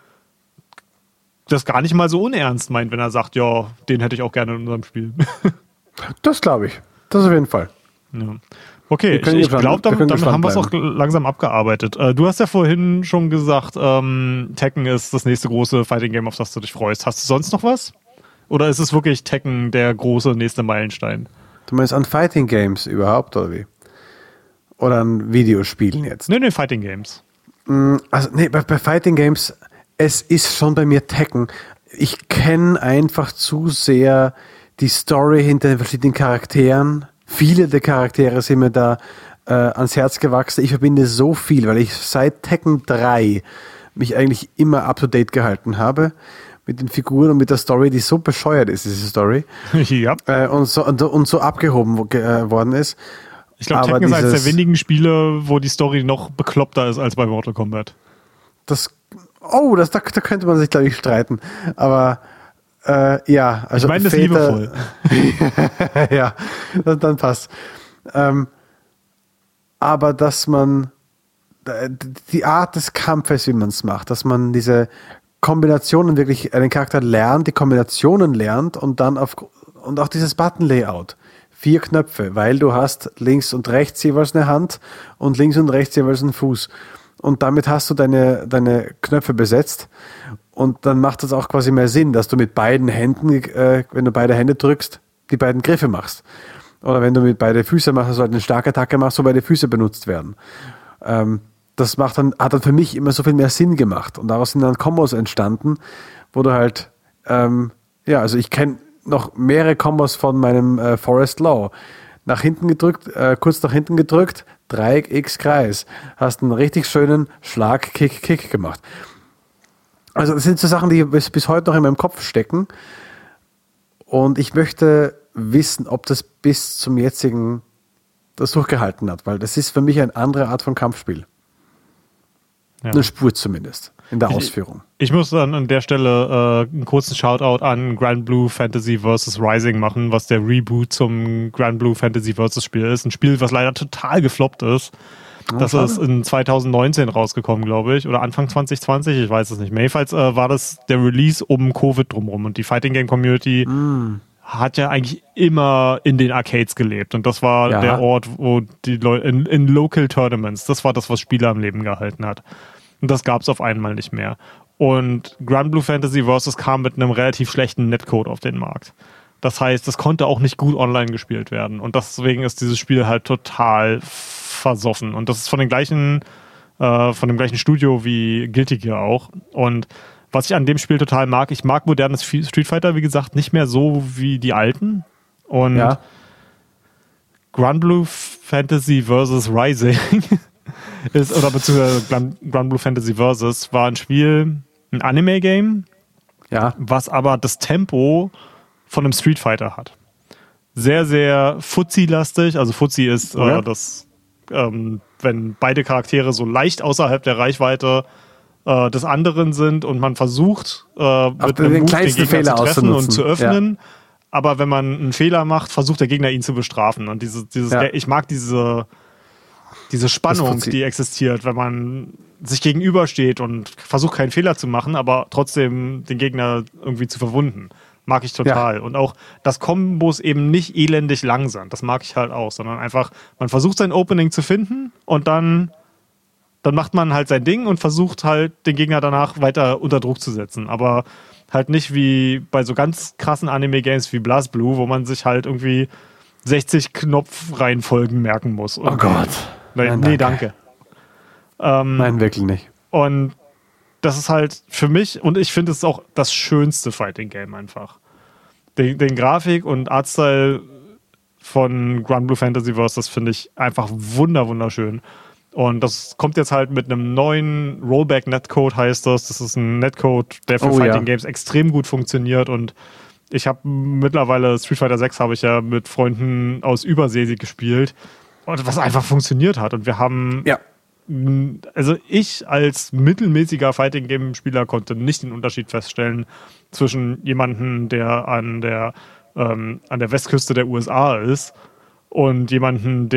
das gar nicht mal so unernst meint, wenn er sagt, ja, den hätte ich auch gerne in unserem Spiel. Das glaube ich. Das auf jeden Fall. Ja. Okay, ich glaube, damit haben wir es auch langsam abgearbeitet. Du hast ja vorhin schon gesagt, Tekken ist das nächste große Fighting Game, auf das du dich freust. Hast du sonst noch was? Oder ist es wirklich Tekken der große nächste Meilenstein? Du meinst an Fighting Games überhaupt, oder wie? Oder an Videospielen jetzt? Nee, Fighting Games. Also, nee, bei Fighting Games, es ist schon bei mir Tekken. Ich kenne einfach zu sehr die Story hinter den verschiedenen Charakteren. Viele der Charaktere sind mir da ans Herz gewachsen. Ich verbinde so viel, weil ich seit Tekken 3 mich eigentlich immer up-to-date gehalten habe mit den Figuren und mit der Story, die so bescheuert ist, diese Story. Ja. Und so abgehoben worden ist. Ich glaube, Tekken ist eines der wenigen Spiele, wo die Story noch bekloppter ist als bei Mortal Kombat. Da könnte man sich, glaube ich, streiten. Aber ja, also ich meine das liebevoll. Ja, dann passt. Aber dass man die Art des Kampfes, wie man es macht, dass man diese Kombinationen wirklich, einen Charakter lernt, die Kombinationen lernt und dann und auch dieses Button-Layout. 4 Knöpfe, weil du hast links und rechts jeweils eine Hand und links und rechts jeweils einen Fuß. Und damit hast du deine Knöpfe besetzt. Und dann macht das auch quasi mehr Sinn, dass du mit beiden Händen, wenn du beide Hände drückst, die beiden Griffe machst. Oder wenn du mit beide Füße machst, also halt eine starke Attacke machst, wo beide Füße benutzt werden. Das hat dann für mich immer so viel mehr Sinn gemacht. Und daraus sind dann Kombos entstanden, wo du halt, also ich kenne noch mehrere Kombos von meinem Forest Law. Nach hinten gedrückt, kurz nach hinten gedrückt, Dreieck, X, Kreis. Hast einen richtig schönen Schlag, Kick, Kick gemacht. Also das sind so Sachen, die bis heute noch in meinem Kopf stecken. Und ich möchte wissen, ob das bis zum jetzigen das durchgehalten hat, weil das ist für mich eine andere Art von Kampfspiel. Ja. Eine Spur zumindest in der Ausführung. Ich muss dann an der Stelle einen kurzen Shoutout an Granblue Fantasy vs. Rising machen, was der Reboot zum Granblue Fantasy vs. Spiel ist. Ein Spiel, was leider total gefloppt ist. Das ist in 2019 rausgekommen, glaube ich, oder Anfang 2020, ich weiß es nicht mehr. Jedenfalls war das der Release um Covid drumherum und die Fighting Game Community hat ja eigentlich immer in den Arcades gelebt und das war der Ort, wo die Leute in Local Tournaments, das war das, was Spieler am Leben gehalten hat. Und das gab es auf einmal nicht mehr. Und Granblue Fantasy Vs. kam mit einem relativ schlechten Netcode auf den Markt. Das heißt, das konnte auch nicht gut online gespielt werden. Und deswegen ist dieses Spiel halt total versoffen. Und das ist von dem gleichen Studio wie Guilty Gear auch. Und was ich an dem Spiel total mag, ich mag modernes Street Fighter, wie gesagt, nicht mehr so wie die alten. Und Granblue Fantasy vs. Rising beziehungsweise Granblue Fantasy vs. war ein Spiel, ein Anime-Game, was aber das Tempo von einem Street Fighter hat. Sehr, sehr Fuzzi-lastig. Also Fuzzi ist wenn beide Charaktere so leicht außerhalb der Reichweite des anderen sind und man versucht, mit einem Move den Gegner zu treffen und zu öffnen. Ja. Aber wenn man einen Fehler macht, versucht der Gegner ihn zu bestrafen. Und ich mag diese Spannung, die existiert, wenn man sich gegenübersteht und versucht, keinen Fehler zu machen, aber trotzdem den Gegner irgendwie zu verwunden. Mag ich total. Ja. Und auch, dass Kombos eben nicht elendig lang sind. Das mag ich halt auch, sondern einfach, man versucht sein Opening zu finden und dann macht man halt sein Ding und versucht halt, den Gegner danach weiter unter Druck zu setzen. Aber halt nicht wie bei so ganz krassen Anime-Games wie BlazBlue, wo man sich halt irgendwie 60 Knopfreihenfolgen merken muss. Oh Gott. Nee, danke. Nein, wirklich nicht. Und das ist halt für mich, und ich finde es auch das schönste Fighting-Game einfach. Den Grafik- und Artstyle von Granblue Fantasy Vs., das finde ich einfach wunderschön. Und das kommt jetzt halt mit einem neuen Rollback-Netcode, heißt das. Das ist ein Netcode, der für Fighting-Games extrem gut funktioniert. Und ich habe mittlerweile Street Fighter 6 habe ich ja mit Freunden aus Übersee gespielt. Und was einfach funktioniert hat. Und wir haben... Ja. Also ich als mittelmäßiger Fighting-Game-Spieler konnte nicht den Unterschied feststellen zwischen jemandem, der an der Westküste der USA ist und jemandem,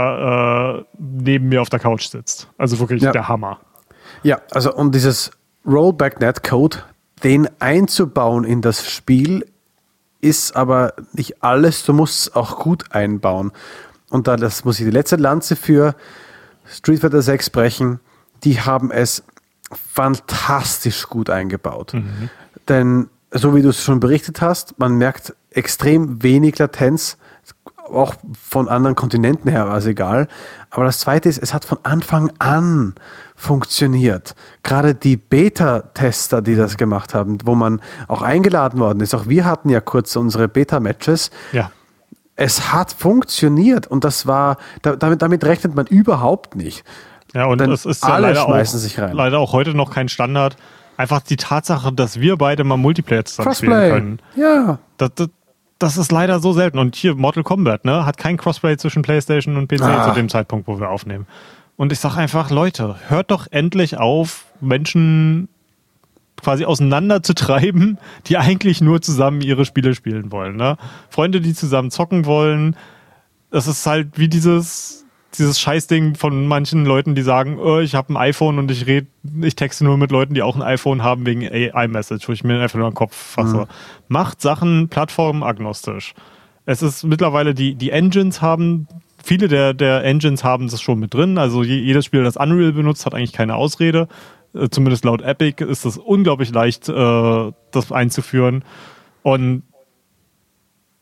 der neben mir auf der Couch sitzt. Also wirklich der Hammer. Ja, also und dieses Rollback-Netcode, den einzubauen in das Spiel, ist aber nicht alles. Du musst es auch gut einbauen. Und das muss ich die letzte Lanze für Street Fighter 6 brechen, die haben es fantastisch gut eingebaut. Mhm. Denn, so wie du es schon berichtet hast, man merkt extrem wenig Latenz, auch von anderen Kontinenten her war es egal. Aber das Zweite ist, es hat von Anfang an funktioniert. Gerade die Beta-Tester, die das gemacht haben, wo man auch eingeladen worden ist, auch wir hatten ja kurz unsere Beta-Matches. Ja. Es hat funktioniert und das war, damit rechnet man überhaupt nicht. Ja, und es ist ja leider auch heute noch kein Standard. Einfach die Tatsache, dass wir beide mal Multiplayer zusammen spielen können. Ja. Das ist leider so selten. Und hier Mortal Kombat, hat kein Crossplay zwischen PlayStation und PC zu dem Zeitpunkt, wo wir aufnehmen. Und ich sage einfach, Leute, hört doch endlich auf, Menschen quasi auseinanderzutreiben, die eigentlich nur zusammen ihre Spiele spielen wollen. Ne? Freunde, die zusammen zocken wollen. Das ist halt wie dieses Scheißding von manchen Leuten, die sagen, ich habe ein iPhone und ich texte nur mit Leuten, die auch ein iPhone haben wegen iMessage, wo ich mir einfach nur den Kopf fasse. Mhm. Macht Sachen plattformagnostisch. Es ist mittlerweile, die Engines haben, viele der Engines haben das schon mit drin. Also jedes Spiel, das Unreal benutzt, hat eigentlich keine Ausrede. Zumindest laut Epic ist es unglaublich leicht, das einzuführen. Und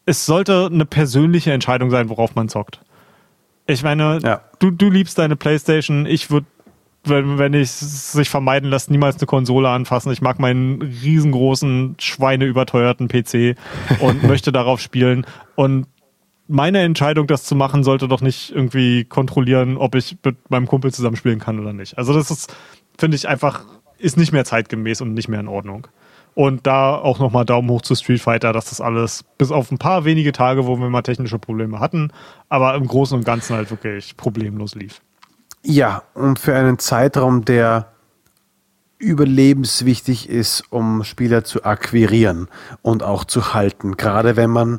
es sollte eine persönliche Entscheidung sein, worauf man zockt. Ich meine, du liebst deine PlayStation, ich würde, wenn ich es sich vermeiden lässt, niemals eine Konsole anfassen. Ich mag meinen riesengroßen, schweineüberteuerten PC und möchte darauf spielen. Und meine Entscheidung, das zu machen, sollte doch nicht irgendwie kontrollieren, ob ich mit meinem Kumpel zusammen spielen kann oder nicht. Also das ist, finde ich einfach, ist nicht mehr zeitgemäß und nicht mehr in Ordnung. Und da auch nochmal Daumen hoch zu Street Fighter, dass das alles, bis auf ein paar wenige Tage, wo wir mal technische Probleme hatten, aber im Großen und Ganzen halt wirklich problemlos lief. Ja, und für einen Zeitraum, der überlebenswichtig ist, um Spieler zu akquirieren und auch zu halten. Gerade wenn man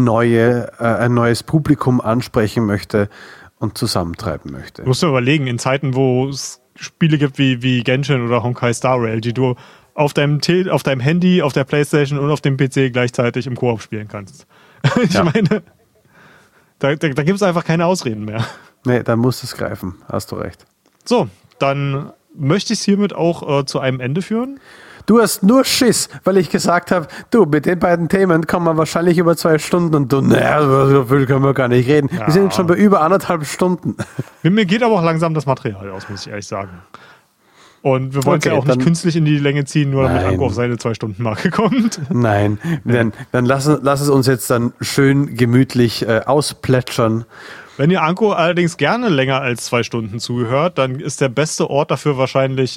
ein neues Publikum ansprechen möchte und zusammentreiben möchte. Du musst dir überlegen, in Zeiten, wo es Spiele gibt wie Genshin oder Honkai Star Rail, die du auf deinem Handy, auf der PlayStation und auf dem PC gleichzeitig im Koop spielen kannst. Ich meine, da gibt es einfach keine Ausreden mehr. Nee, da muss es greifen. Hast du recht. So, dann möchte ich es hiermit auch zu einem Ende führen. Du hast nur Schiss, weil ich gesagt habe, du, mit den beiden Themen kommen wir wahrscheinlich über 2 Stunden und du, naja, so viel können wir gar nicht reden. Ja. Wir sind jetzt schon bei über 1,5 Stunden. Mir geht aber auch langsam das Material aus, muss ich ehrlich sagen. Und wir wollen es ja auch nicht künstlich in die Länge ziehen, nur damit Anko auf seine 2-Stunden-Marke kommt. Nein, dann lass es uns jetzt dann schön gemütlich ausplätschern. Wenn ihr Anko allerdings gerne länger als 2 Stunden zuhört, dann ist der beste Ort dafür wahrscheinlich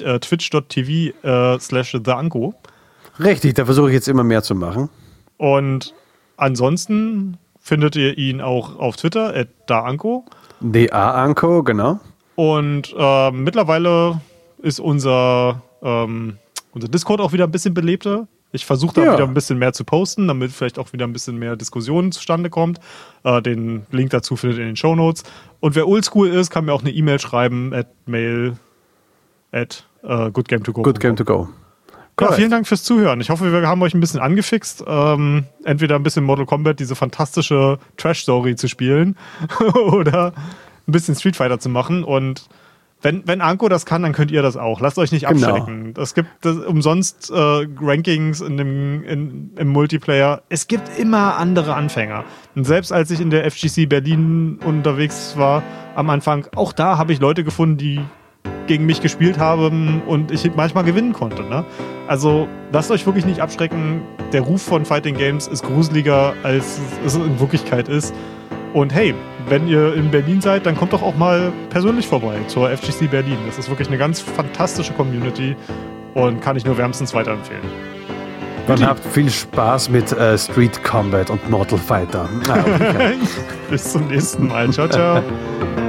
twitch.tv/theanko. Richtig, da versuche ich jetzt immer mehr zu machen. Und ansonsten findet ihr ihn auch auf Twitter, @daanko. DAanko, genau. Und mittlerweile ist unser Discord auch wieder ein bisschen belebter. Ich versuche da wieder ein bisschen mehr zu posten, damit vielleicht auch wieder ein bisschen mehr Diskussion zustande kommt. Den Link dazu findet ihr in den Shownotes. Und wer oldschool ist, kann mir auch eine E-Mail schreiben @mail@goodgame2go. Goodgame2go. Ja, vielen Dank fürs Zuhören. Ich hoffe, wir haben euch ein bisschen angefixt, entweder ein bisschen Mortal Kombat, diese fantastische Trash-Story zu spielen oder ein bisschen Street Fighter zu machen. Und wenn Anko das kann, dann könnt ihr das auch. Lasst euch nicht abschrecken. Es gibt umsonst Rankings im Multiplayer. Es gibt immer andere Anfänger. Und selbst als ich in der FGC Berlin unterwegs war am Anfang, auch da habe ich Leute gefunden, die gegen mich gespielt haben und ich manchmal gewinnen konnte. Ne? Also lasst euch wirklich nicht abschrecken. Der Ruf von Fighting Games ist gruseliger, als es in Wirklichkeit ist. Und hey, wenn ihr in Berlin seid, dann kommt doch auch mal persönlich vorbei zur FGC Berlin. Das ist wirklich eine ganz fantastische Community und kann ich nur wärmstens weiterempfehlen. Dann habt viel Spaß mit Street Combat und Mortal Fighter. Bis zum nächsten Mal. Ciao, ciao.